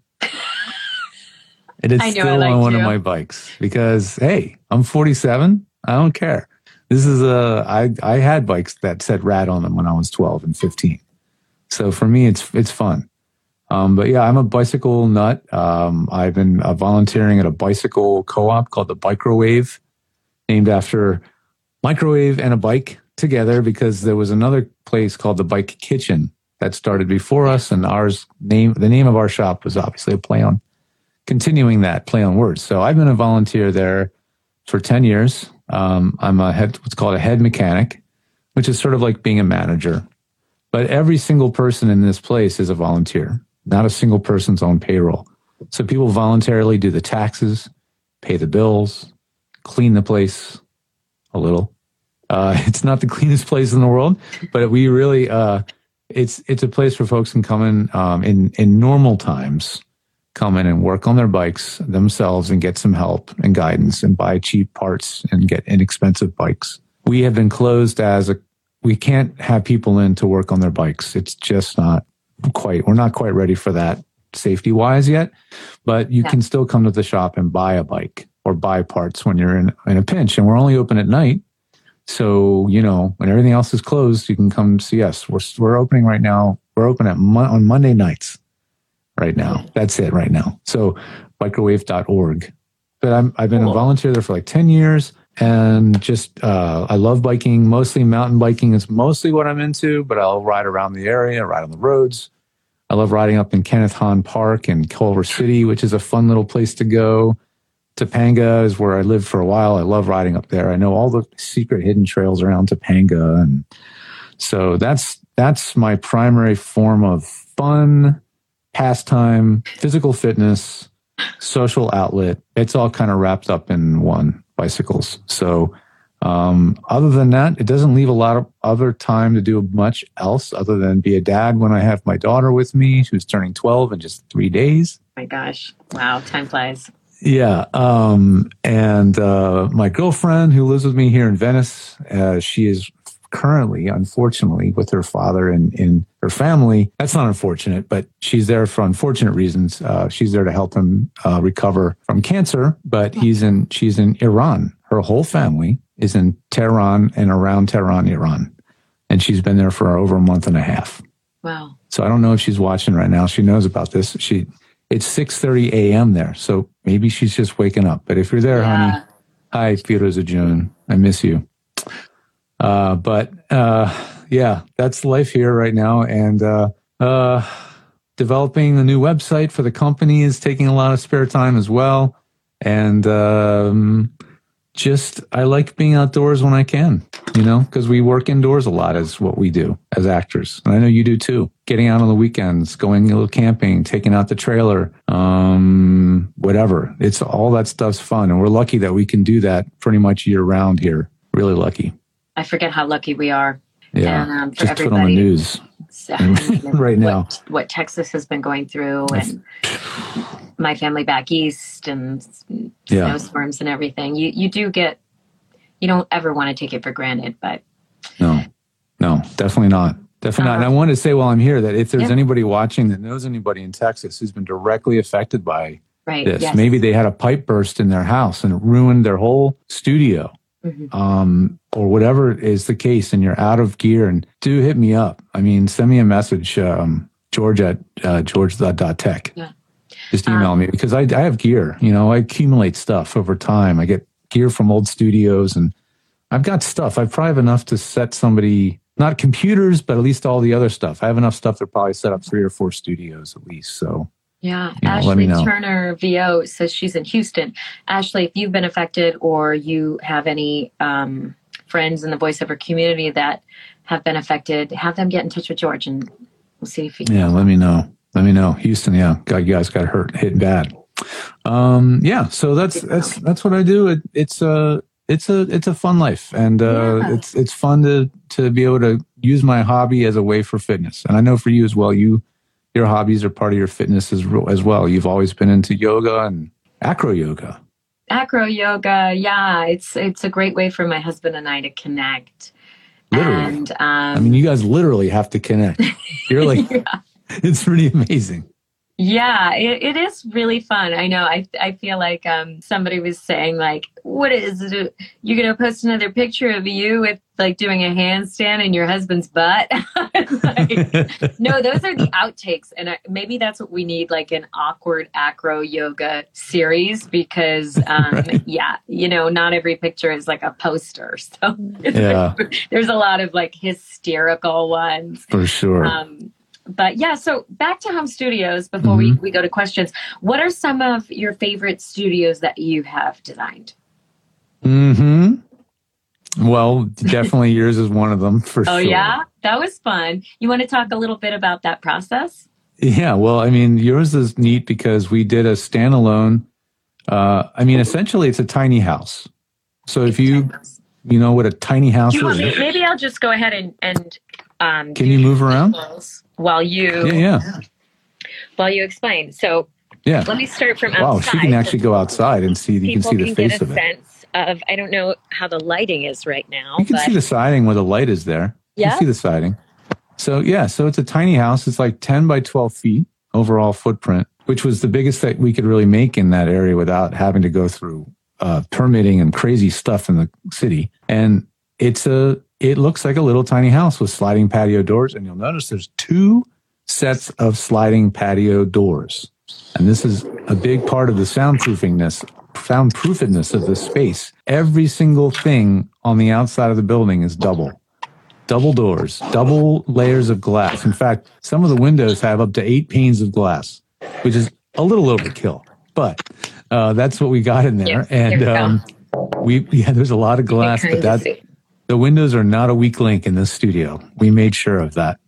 And it's I know, still I like on one you. of my bikes because, hey, I'm forty-seven. I don't care. This is a, I, I had bikes that said rad on them when I was twelve and fifteen. So for me, it's, it's fun. Um, but yeah, I'm a bicycle nut. Um, I've been uh, volunteering at a bicycle co-op called the Microwave, named after microwave and a bike together, because there was another place called the Bike Kitchen that started before us, and ours name, the name of our shop was obviously a play on, continuing that play on words. So I've been a volunteer there for ten years. Um, I'm a head, what's called a head mechanic, which is sort of like being a manager. But every single person in this place is a volunteer. Not a single person's on payroll. So people voluntarily do the taxes, pay the bills, clean the place a little. Uh, it's not the cleanest place in the world, but we really, uh, it's it's a place where folks can come in um, in in normal times, come in and work on their bikes themselves and get some help and guidance and buy cheap parts and get inexpensive bikes. We have been closed as a, we can't have people in to work on their bikes. It's just not quite, we're not quite ready for that safety wise yet, but you Yeah. can still come to the shop and buy a bike or buy parts when you're in, in a pinch. And we're only open at night. So, you know, when everything else is closed, you can come see us. We're, we're opening right now. We're open at mon- on Monday nights right now. That's it right now. So microwave dot org. But I'm, I've been Cool. a volunteer there for like ten years. And just, uh, I love biking, mostly mountain biking is mostly what I'm into, but I'll ride around the area, ride on the roads. I love riding up in Kenneth Hahn Park in Culver City, which is a fun little place to go. Topanga is where I lived for a while. I love riding up there. I know all the secret hidden trails around Topanga. And so that's, that's my primary form of fun, pastime, physical fitness, social outlet. It's all kind of wrapped up in one, bicycles. So um, other than that, it doesn't leave a lot of other time to do much else other than be a dad when I have my daughter with me, who's turning twelve in just three days. My gosh. Wow. Time flies. Yeah. Um, and uh, my girlfriend who lives with me here in Venice, uh, she is currently, unfortunately, with her father and in her family. That's not unfortunate, but she's there for unfortunate reasons. Uh, she's there to help him uh, recover from cancer, but he's in, she's in Iran. Her whole family is in Tehran and around Tehran, Iran. And she's been there for over a month and a half. Wow. So I don't know if she's watching right now. She knows about this. She, it's six thirty a.m. there. So maybe she's just waking up. But if you're there, Yeah. honey, hi, Firoza June. I miss you. Uh, but, uh, yeah, that's life here right now. And, uh, uh, developing a new website for the company is taking a lot of spare time as well. And, um, just, I like being outdoors when I can, you know, because we work indoors a lot as what we do as actors. And I know you do too. Getting out on the weekends, going a little camping, taking out the trailer, um, whatever. It's all that stuff's fun. And we're lucky that we can do that pretty much year round here. Really lucky. I forget how lucky we are. Yeah. And, um, for just put on the everybody. news So, I mean, right now. What, what Texas has been going through, and my family back east, and Yeah. snowstorms and everything. You you do get, you don't ever want to take it for granted, but No, no, definitely not. Definitely not. And I wanted to say while I'm here that if there's Yeah. anybody watching that knows anybody in Texas who's been directly affected by right, this, yes. maybe they had a pipe burst in their house and it ruined their whole studio, Mhm. um, or whatever is the case, and you're out of gear, and do hit me up. I mean, send me a message, um, George at uh, george dot tech. Yeah. Just email Um, me because I, I have gear. You know, I accumulate stuff over time. I get gear from old studios, and I've got stuff. I probably have enough to set somebody, not computers, but at least all the other stuff. I have enough stuff to probably set up three or four studios at least. So Yeah. you know, Ashley let me know. Turner V O says she's in Houston. Ashley, if you've been affected or you have any um, friends in the voiceover community that have been affected, have them get in touch with George and we'll see if he can. Yeah, let me know. Let me know. Houston, yeah. God, you guys got hurt, hit bad. Um, yeah, so that's that's that's what I do. It, it's a it's a it's a fun life, and uh, Yeah. it's it's fun to to be able to use my hobby as a way for fitness. And I know for you as well, you your hobbies are part of your fitness as, as well. You've always been into yoga and acro yoga. Acro yoga, yeah, it's it's a great way for my husband and I to connect. Literally, And um, I mean, you guys literally have to connect. You're like, yeah. it's pretty amazing. Yeah, it, it is really fun. I know. I I feel like um, somebody was saying like, "What is it? You're gonna post another picture of you with like doing a handstand in your husband's butt?" Like, no, those are the outtakes, and I, maybe that's what we need, like an awkward acro yoga series, because um, Right. yeah, you know, not every picture is like a poster. So Yeah. there's a lot of like hysterical ones. For sure. Um, But yeah, so back to home studios before Mm-hmm. we, we go to questions. What are some of your favorite studios that you have designed? hmm Well, definitely yours is one of them for Oh, sure. yeah? That was fun. You want to talk a little bit about that process? Yeah, well, I mean, yours is neat because we did a standalone. Uh, I mean, essentially, it's a tiny house. So if you, you know what a tiny house You want is, me, maybe I'll just go ahead and, and um, can do you move around? while you Yeah, yeah, while you explain. So yeah. let me start from Wow, outside. she can actually go outside and see. You can People see the can face get a of it. sense of. I don't know how the lighting is right now. You can but see the siding where the light is there. You Yeah? can see the siding. So yeah, so it's a tiny house. It's like ten by twelve feet overall footprint, which was the biggest that we could really make in that area without having to go through uh, permitting and crazy stuff in the city. And it's a, it looks like a little tiny house with sliding patio doors. And you'll notice there's two sets of sliding patio doors. And this is a big part of the soundproofingness, soundproofedness of the space. Every single thing on the outside of the building is double. Double doors, double layers of glass. In fact, some of the windows have up to eight panes of glass, which is a little overkill, but uh, that's what we got in there. Yeah, and there we um, we, yeah, there's a lot of glass, Kind but of that see. the windows are not a weak link in this studio. We made sure of that.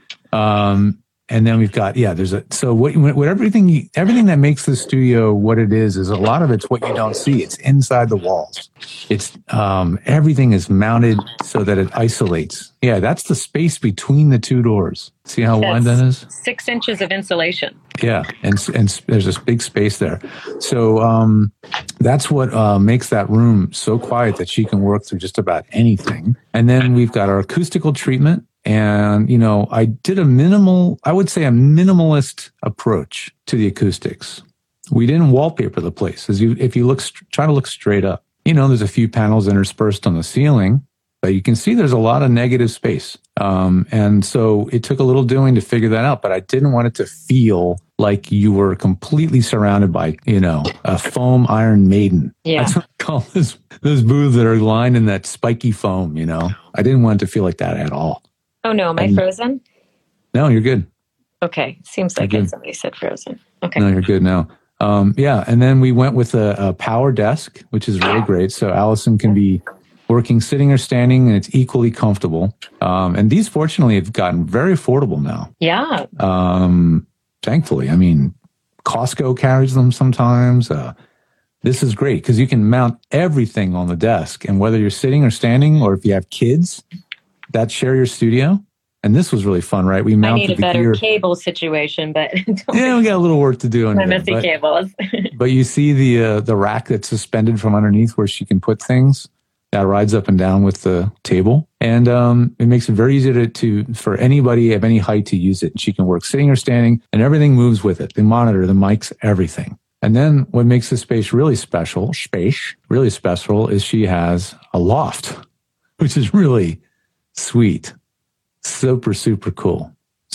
Um, and then we've got, yeah, there's a, so what, what everything, you, everything that makes the studio what it is, is a lot of it's what you don't see. It's inside the walls. It's, um, everything is mounted so that it isolates. Yeah. That's the space between the two doors. See how wide that is? Six inches of insulation. Yeah, and and there's this big space there, so um, that's what uh, makes that room so quiet that she can work through just about anything. And then we've got our acoustical treatment, and you know, I did a minimal, I would say a minimalist approach to the acoustics. We didn't wallpaper the place. As you, if you look, try to look straight up, you know, there's a few panels interspersed on the ceiling, but you can see there's a lot of negative space. Um, and so it took a little doing to figure that out, but I didn't want it to feel like you were completely surrounded by, you know, a foam Iron Maiden. Yeah. That's what I call this, those booths that are lined in that spiky foam, you know. I didn't want it to feel like that at all. Oh no, am I And- frozen? No, you're good. Okay, seems like You're it. good. Somebody said frozen. Okay. No, you're good now. Um, yeah, and then we went with a, a power desk, which is really great. So Allison can be working sitting or standing, and it's equally comfortable. Um, and these, fortunately, have gotten very affordable now. Yeah. Um, thankfully, I mean, Costco carries them sometimes. Uh, this is great because you can mount everything on the desk, and whether you're sitting or standing, or if you have kids that share your studio. And this was really fun, right? We I mounted need a the better gear. cable situation, but Yeah, we got a little work to do on my that. messy but- cables. But you see the uh, the rack that's suspended from underneath where she can put things that rides up and down with the table, and um, it makes it very easy to, to for anybody of any height to use it. She can work sitting or standing, and everything moves with it. The monitor, the mics, everything. And then what makes the space really special, space really special, is she has a loft, which is really sweet, super super cool.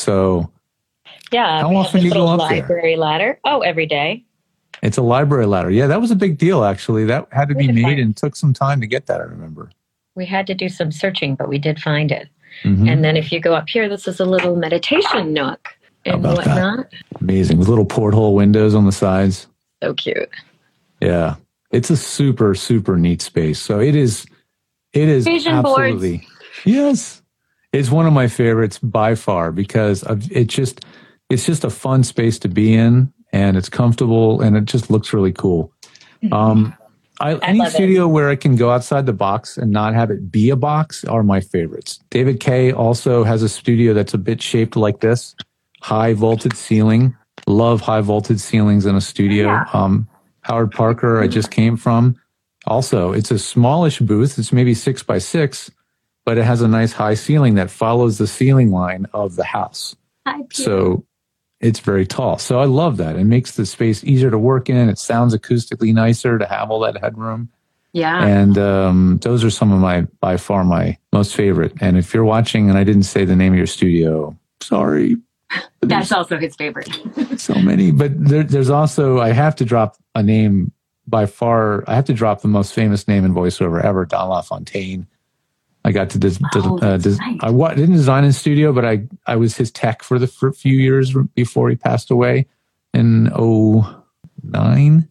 So Yeah. How we have often a do you go little up there? library ladder. Oh, every day. it's a library ladder. Yeah, that was a big deal, actually. That had to be We did made find- and took some time to get that, I remember. We had to do some searching, but we did find it. Mhm. And then if you go up here, this is a little meditation nook. and about whatnot. That? Amazing. With little porthole windows on the sides. So cute. Yeah. It's a super, super neat space. So it is, it is Vision absolutely, boards. Yes. It's one of my favorites by far because of it just, it's just a fun space to be in and it's comfortable and it just looks really cool. Um, I, I any studio it. where I can go outside the box and not have it be a box are my favorites. David Kay also has a studio that's a bit shaped like this, high vaulted ceiling. Love high vaulted ceilings in a studio. Yeah. Um, Howard Parker, I just came from. Also, it's a smallish booth. It's maybe six by six, but it has a nice high ceiling that follows the ceiling line of the house. Hi, so it's very tall. So I love that. It makes the space easier to work in. It sounds acoustically nicer to have all that headroom. Yeah. And um, those are some of my, by far, my most favorite. And if you're watching and I didn't say the name of your studio, sorry. That's also his favorite. So many. But there, there's also, I have to drop a name by far. I have to drop the most famous name in voiceover ever, Don LaFontaine. I got to des- oh, uh, des- right. I w- didn't design in studio, but I, I was his tech for the for a few years before he passed away in oh nine.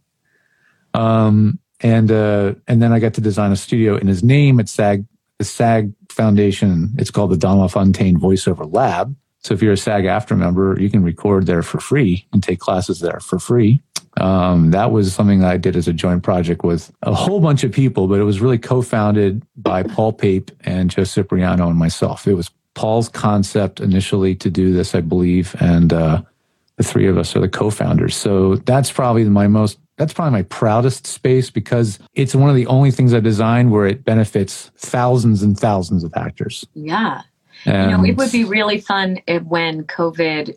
Um, and uh, and then I got to design a studio in his name at SAG, the SAG Foundation. It's called the Don LaFontaine Voiceover Lab. So if you're a SAG-AFTRA member, you can record there for free and take classes there for free. Um, that was something that I did as a joint project with a whole bunch of people, but it was really co-founded by Paul Pape and Joe Cipriano and myself. It was Paul's concept initially to do this, I believe, and uh, the three of us are the co-founders. So that's probably my most, that's probably my proudest space because it's one of the only things I designed where it benefits thousands and thousands of actors. Yeah. And you know, it would be really fun if when COVID,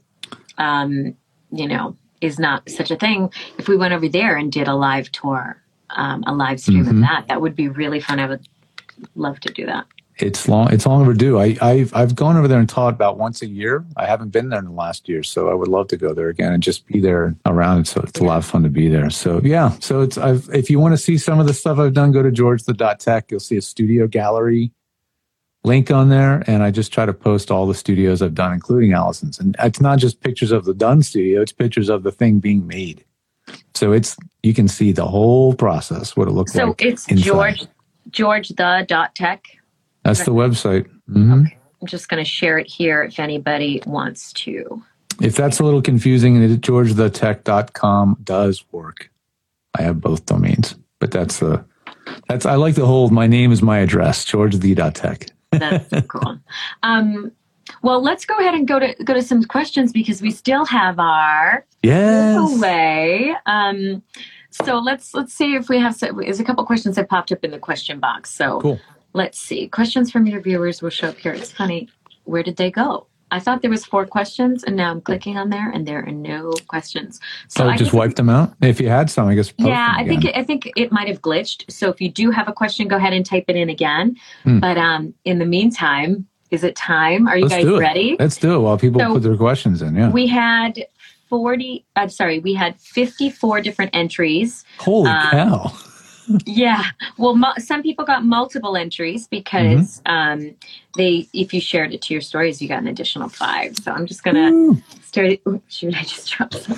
um, you know, is not such a thing. If we went over there and did a live tour, um, a live stream mm-hmm. of that, that would be really fun. I would love to do that. It's long. It's long overdue. I, I've I've gone over there and taught about once a year. I haven't been there in the last year, so I would love to go there again and just be there around it. So it's a lot of fun to be there. So yeah. So it's I've if you want to see some of the stuff I've done, go to george the dot tech. You'll see a studio gallery link on there, and I just try to post all the studios I've done, including Allison's. And it's not just pictures of the done studio; it's pictures of the thing being made. So it's you can see the whole process, what it looks so like. So it's inside. George George the dot tech. That's the website. Mm-hmm. Okay. I'm just going to share it here if anybody wants to. If that's a little confusing, george the tech dot com does work. I have both domains, but that's the that's I like the whole my name is my address, george the dot tech. That's cool. Um, well, let's go ahead and go to go to some questions because we still have our yes. giveaway. Um, so let's let's see if we have some, there's a couple questions that popped up in the question box. So cool. Let's see. Questions from your viewers will show up here. It's funny. Where did they go? I thought there was four questions, and now I'm clicking on there, and there are no questions. So oh, I just wiped them out. If you had some, I guess. Post yeah, them I think it, I think it might have glitched. So if you do have a question, go ahead and type it in again. Hmm. But um, in the meantime, is it time? Are you Let's guys ready? Let's do it while people so put their questions in. Yeah. We had forty. I'm sorry, we had fifty-four different entries. Holy um, cow! Yeah. Well, mu- some people got multiple entries because mm-hmm. um, they, if you shared it to your stories, you got an additional five. So I'm just going to start. Ooh, shoot, I just dropped some.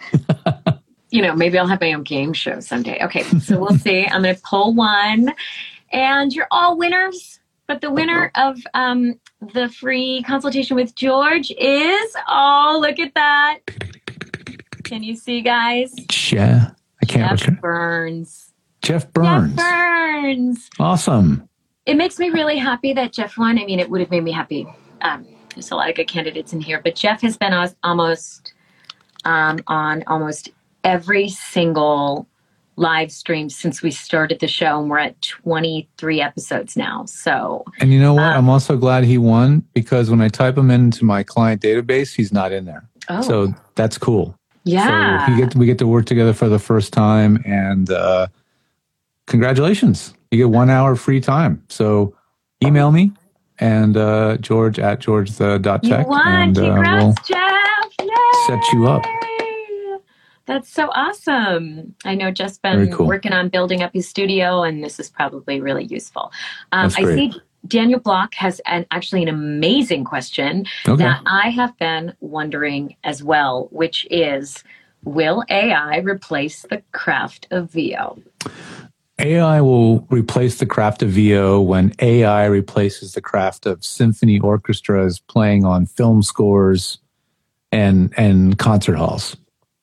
You know, maybe I'll have my own game show someday. Okay. So we'll see. I'm going to pull one and you're all winners. But the winner of um, the free consultation with George is, oh, look at that. Can you see, guys? Yeah. I can't. Jeff Burns. Jeff Burns. Jeff Burns. Awesome. It makes me really happy that Jeff won. I mean, it would have made me happy. Um, there's a lot of good candidates in here, but Jeff has been almost um, on almost every single live stream since we started the show, and we're at twenty-three episodes now. So, and you know what? Um, I'm also glad he won because when I type him into my client database, he's not in there. Oh. So that's cool. Yeah. So he get, we get to work together for the first time, and uh, congratulations. You get one hour free time. So email me and uh, George at george the dot tech. You won. And, Congrats, uh, we'll Jeff. Yay. set you up. That's so awesome. I know Jeff's been cool. working on building up his studio, and this is probably really useful. Um, That's I great. see Daniel Block has an, actually an amazing question okay. that I have been wondering as well, which is, will A I replace the craft of V O? A I will replace the craft of V O when A I replaces the craft of symphony orchestras playing on film scores and and concert halls.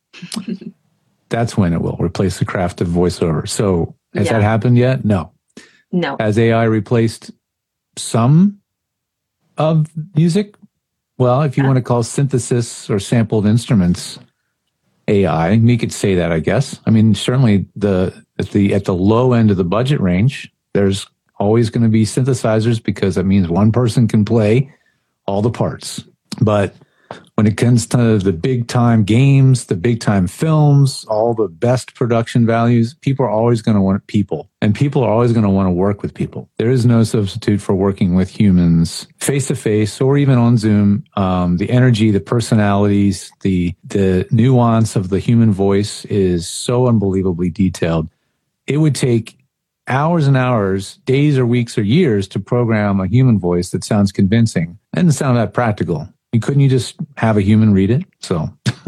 That's when it will replace the craft of voiceover. So has yeah. that happened yet? No. No. Has A I replaced some of music? Well, if you yeah. want to call synthesis or sampled instruments A I, we could say that, I guess. I mean, certainly the at the at the low end of the budget range, there's always going to be synthesizers because that means one person can play all the parts. But when it comes to the big time games, the big time films, all the best production values, people are always going to want people. And people are always going to want to work with people. There is no substitute for working with humans face to face or even on Zoom. Um, the energy, the personalities, the the nuance of the human voice is so unbelievably detailed. It would take hours and hours, days or weeks or years to program a human voice that sounds convincing and doesn't sound that practical. Couldn't you just have a human read it? So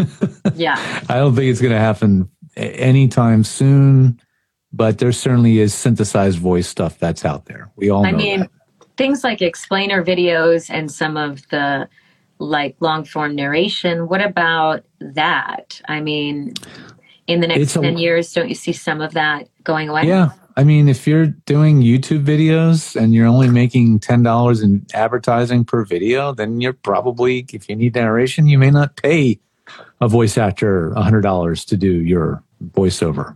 yeah, I don't think it's going to happen anytime soon, but there certainly is synthesized voice stuff that's out there. We all know I mean, that. Things like explainer videos and some of the like long form narration. What about that? I mean, in the next ten years, don't you see some of that going away? Yeah. I mean, if you're doing YouTube videos and you're only making ten dollars in advertising per video, then you're probably, if you need narration, you may not pay a voice actor one hundred dollars to do your voiceover.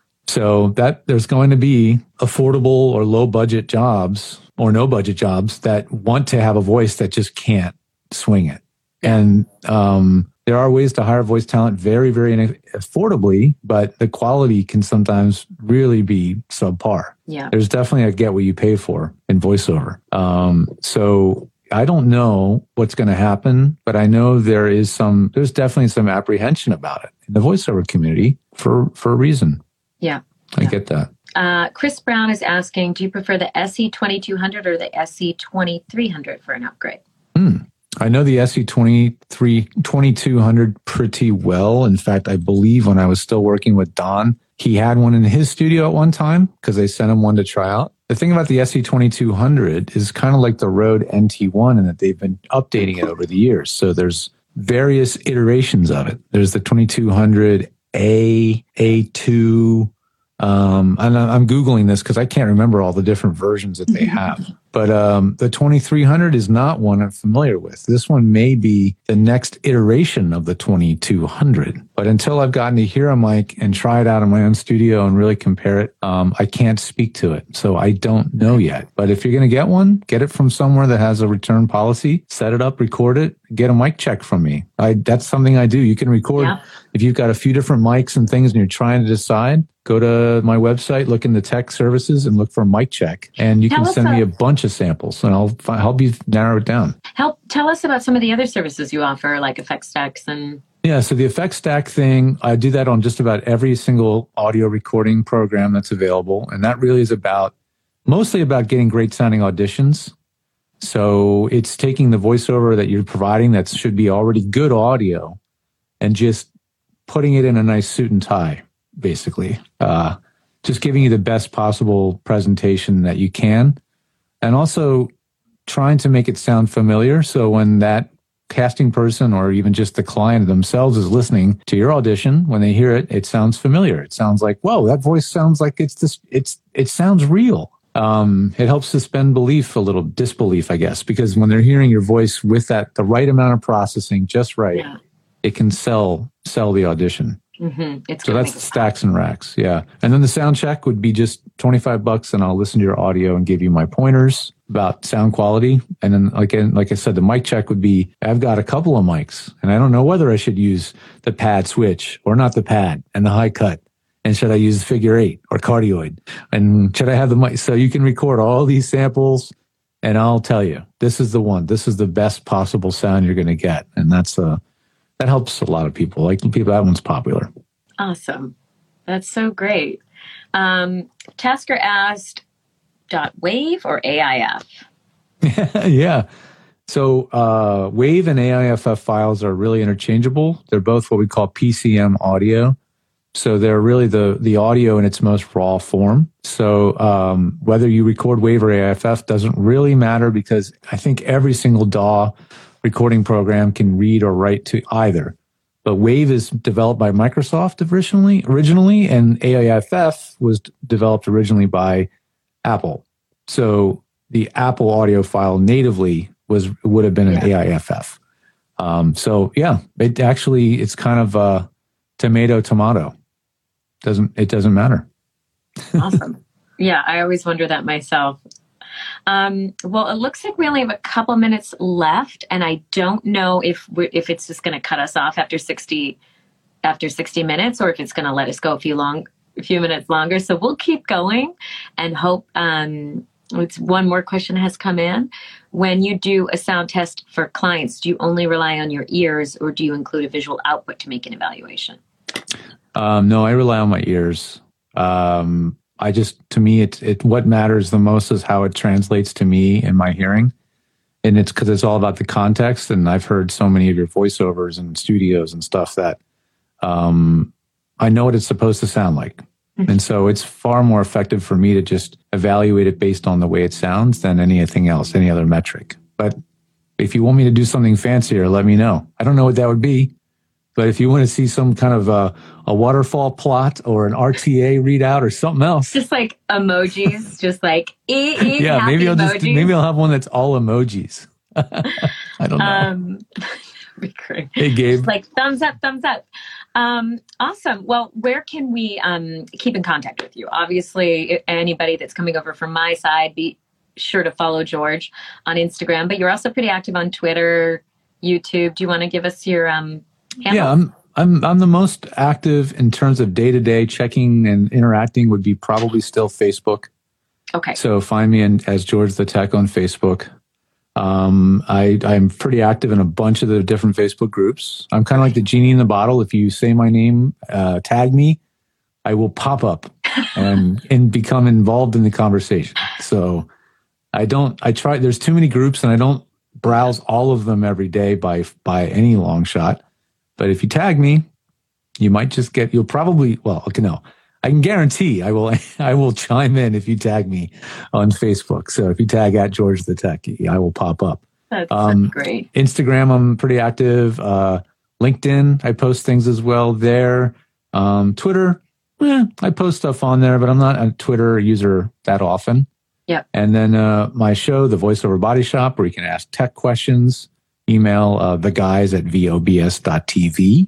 So that there's going to be affordable or low budget jobs or no budget jobs that want to have a voice that just can't swing it. And um, there are ways to hire voice talent very, very affordably, but the quality can sometimes really be subpar. Yeah. There's definitely a get what you pay for in voiceover. Um, so I don't know what's going to happen, but I know there is some, there's definitely some apprehension about it in the voiceover community for, for a reason. Yeah. I yeah. get that. Uh, Chris Brown is asking, do you prefer the S E twenty-two hundred or the S E twenty-three hundred for an upgrade? Hmm. I know the S E twenty-three, twenty-two hundred pretty well. In fact, I believe when I was still working with Don, he had one in his studio at one time because they sent him one to try out. The thing about the S E twenty-two hundred is kind of like the Rode N T one in that they've been updating it over the years. So there's various iterations of it. There's the twenty-two hundred A, A two. Um, and I'm Googling this because I can't remember all the different versions that they have. But um, the twenty-three hundred is not one I'm familiar with. This one may be the next iteration of the twenty-two hundred. But until I've gotten to hear a mic and try it out in my own studio and really compare it, um, I can't speak to it. So I don't know yet. But if you're going to get one, get it from somewhere that has a return policy, set it up, record it, get a mic check from me. I, that's something I do. You can record yeah. if you've got a few different mics and things and you're trying to decide. Go to my website, look in the tech services, and look for mic check. And you tell can send a, me a bunch of samples, and I'll fi- help you narrow it down. Help tell us about some of the other services you offer, like Effect Stacks and. Yeah, so the Effect Stack thing, I do that on just about every single audio recording program that's available, and that really is about mostly about getting great sounding auditions. So it's taking the voiceover that you're providing that should be already good audio, and just putting it in a nice suit and tie. Basically, uh, just giving you the best possible presentation that you can, and also trying to make it sound familiar. So when that casting person or even just the client themselves is listening to your audition, when they hear it, it sounds familiar. It sounds like, whoa, that voice sounds like it's this, it's, it sounds real. Um, it helps suspend belief a little, disbelief, I guess, because when they're hearing your voice with that, the right amount of processing, just right, yeah. it can sell, sell the audition. Mm-hmm. It's so that's the stacks and racks. Yeah. And then the sound check would be just twenty-five bucks and I'll listen to your audio and give you my pointers about sound quality. And then like, like I said, the mic check would be, I've got a couple of mics and I don't know whether I should use the pad switch or not the pad and the high cut. And should I use figure eight or cardioid? And should I have the mic? So you can record all these samples and I'll tell you, this is the one, this is the best possible sound you're going to get. And that's a, That helps a lot of people. Like people, that one's popular. Awesome. That's so great. Um, Tasker asked, dot wave or A I F? Yeah. So uh, WAVE and A I F F files are really interchangeable. They're both what we call P C M audio. So they're really the the audio in its most raw form. So um, whether you record WAVE or A I F F doesn't really matter, because I think every single D A W recording program can read or write to either. But WAVE is developed by Microsoft originally, originally, and A I F F was developed originally by Apple. So the Apple audio file natively was would have been an yeah. A I F F. Um, so yeah, it actually it's kind of uh, tomato tomato. Doesn't it doesn't matter. Awesome. Yeah, I always wonder that myself. Um, well, it looks like we only have a couple minutes left, and I don't know if we if it's just going to cut us off after sixty after sixty minutes, or if it's going to let us go a few long a few minutes longer. So we'll keep going and hope. Um, it's one more question has come in. When you do a sound test for clients, do you only rely on your ears, or do you include a visual output to make an evaluation? Um, no, I rely on my ears. Um, I just, to me, it, it, what matters the most is how it translates to me in my hearing. And it's because it's all about the context. And I've heard so many of your voiceovers and studios and stuff that um, I know what it's supposed to sound like. Mm-hmm. And so it's far more effective for me to just evaluate it based on the way it sounds than anything else, any other metric. But if you want me to do something fancier, let me know. I don't know what that would be. But if you want to see some kind of a, a waterfall plot or an R T A readout or something else, just like emojis, just like e- e- yeah, maybe I'll emojis. just maybe I'll have one that's all emojis. I don't know. Um, that'd be great. Hey, Gabe. Just like thumbs up, thumbs up. Um, awesome. Well, where can we um, keep in contact with you? Obviously, anybody that's coming over from my side, be sure to follow George on Instagram. But you're also pretty active on Twitter, YouTube. Do you want to give us your um? handle? Yeah, I'm I'm I'm the most active in terms of day to day checking and interacting would be probably still Facebook. Okay. So find me in, as George the Tech on Facebook. Um, I I'm pretty active in a bunch of the different Facebook groups. I'm kind of like the genie in the bottle. If you say my name, uh, tag me, I will pop up and and become involved in the conversation. So I don't. I try. There's too many groups, and I don't browse all of them every day by by any long shot. But if you tag me, you might just get, you'll probably, well, okay, no, I can guarantee I will, I will chime in if you tag me on Facebook. So if you tag at George the Tech, I will pop up. That's um, great. Instagram, I'm pretty active. Uh, LinkedIn, I post things as well there. Um, Twitter, eh, I post stuff on there, but I'm not a Twitter user that often. Yep. And then uh, my show, The Voiceover Body Shop, where you can ask tech questions. Email uh, the guys at V O B S dot T V.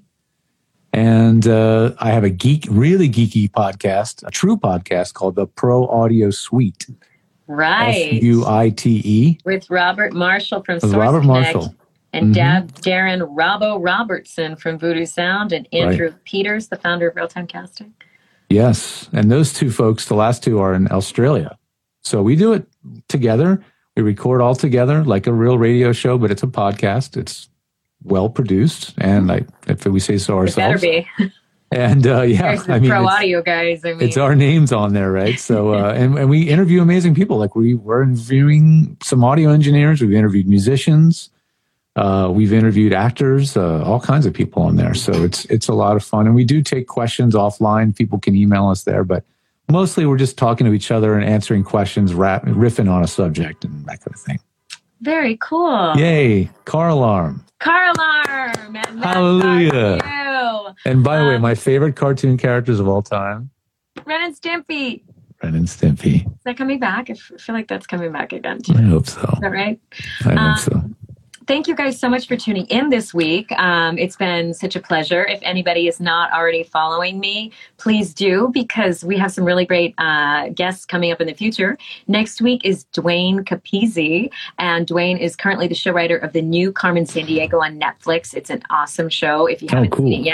And uh, I have a geek, really geeky podcast, a true podcast called the Pro Audio Suite. Right. S U I T E. With Robert Marshall from Source Robert Connect. Marshall. And mm-hmm. Dad Darren Robbo Robertson from Voodoo Sound, and Andrew right. Peters, the founder of Real Time Casting. Yes. And those two folks, the last two, are in Australia. So we do it together. We record all together like a real radio show, but it's a podcast. It's well produced, and like if we say so ourselves. It better be. And uh, yeah, There's the I mean, pro audio guys. I mean, it's our names on there, right? So, uh, and, and we interview amazing people. Like we we're interviewing some audio engineers. We've interviewed musicians. Uh, we've interviewed actors. Uh, all kinds of people on there. So it's it's a lot of fun, and we do take questions offline. People can email us there, but mostly we're just talking to each other and answering questions, rap, riffing on a subject and that kind of thing. Very cool. Yay. Car alarm. Car alarm. And hallelujah. And by the um, way, my favorite cartoon characters of all time. Ren and Stimpy. Ren and Stimpy. Is that coming back? I feel like that's coming back again too. I hope so. Is that right? I um, hope so. Thank you guys so much for tuning in this week. Um, it's been such a pleasure. If anybody is not already following me, please do, because we have some really great uh, guests coming up in the future. Next week is Dwayne Capizzi, and Dwayne is currently the show writer of the new Carmen Sandiego on Netflix. It's an awesome show. If you haven't oh, cool. seen it yet,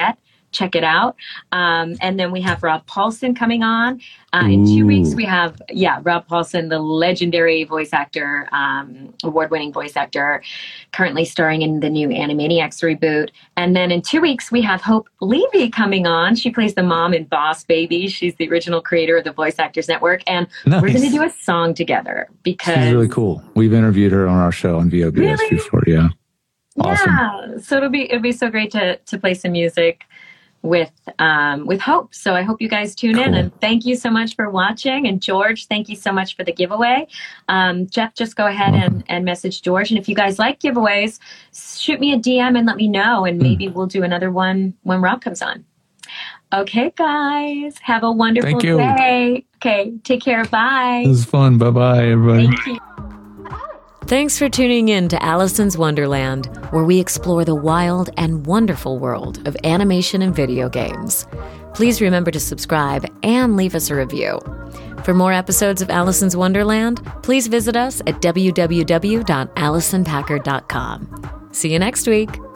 check it out. Um, and then we have Rob Paulsen coming on. Uh, in two weeks, we have, yeah, Rob Paulsen, the legendary voice actor, um, award-winning voice actor, currently starring in the new Animaniacs reboot. And then in two weeks, we have Hope Levy coming on. She plays the mom in Boss Baby. She's the original creator of the Voice Actors Network. And nice. We're going to do a song together because... She's really cool. We've interviewed her on our show on V O B S really? before, yeah. Awesome. Yeah, so it'll be it'll be so great to to play some music with um, with Hope. So I hope you guys tune cool. in, and thank you so much for watching. And George, thank you so much for the giveaway. Um, Jeff, just go ahead and, and message George. And if you guys like giveaways, shoot me a D M and let me know, and maybe mm. we'll do another one when Rob comes on. Okay, guys, have a wonderful day. Okay, take care. Bye. It was fun. Bye-bye, everybody. Thank you. Thanks for tuning in to Allison's Wonderland, where we explore the wild and wonderful world of animation and video games. Please remember to subscribe and leave us a review. For more episodes of Allison's Wonderland, please visit us at w w w dot allison packard dot com. See you next week.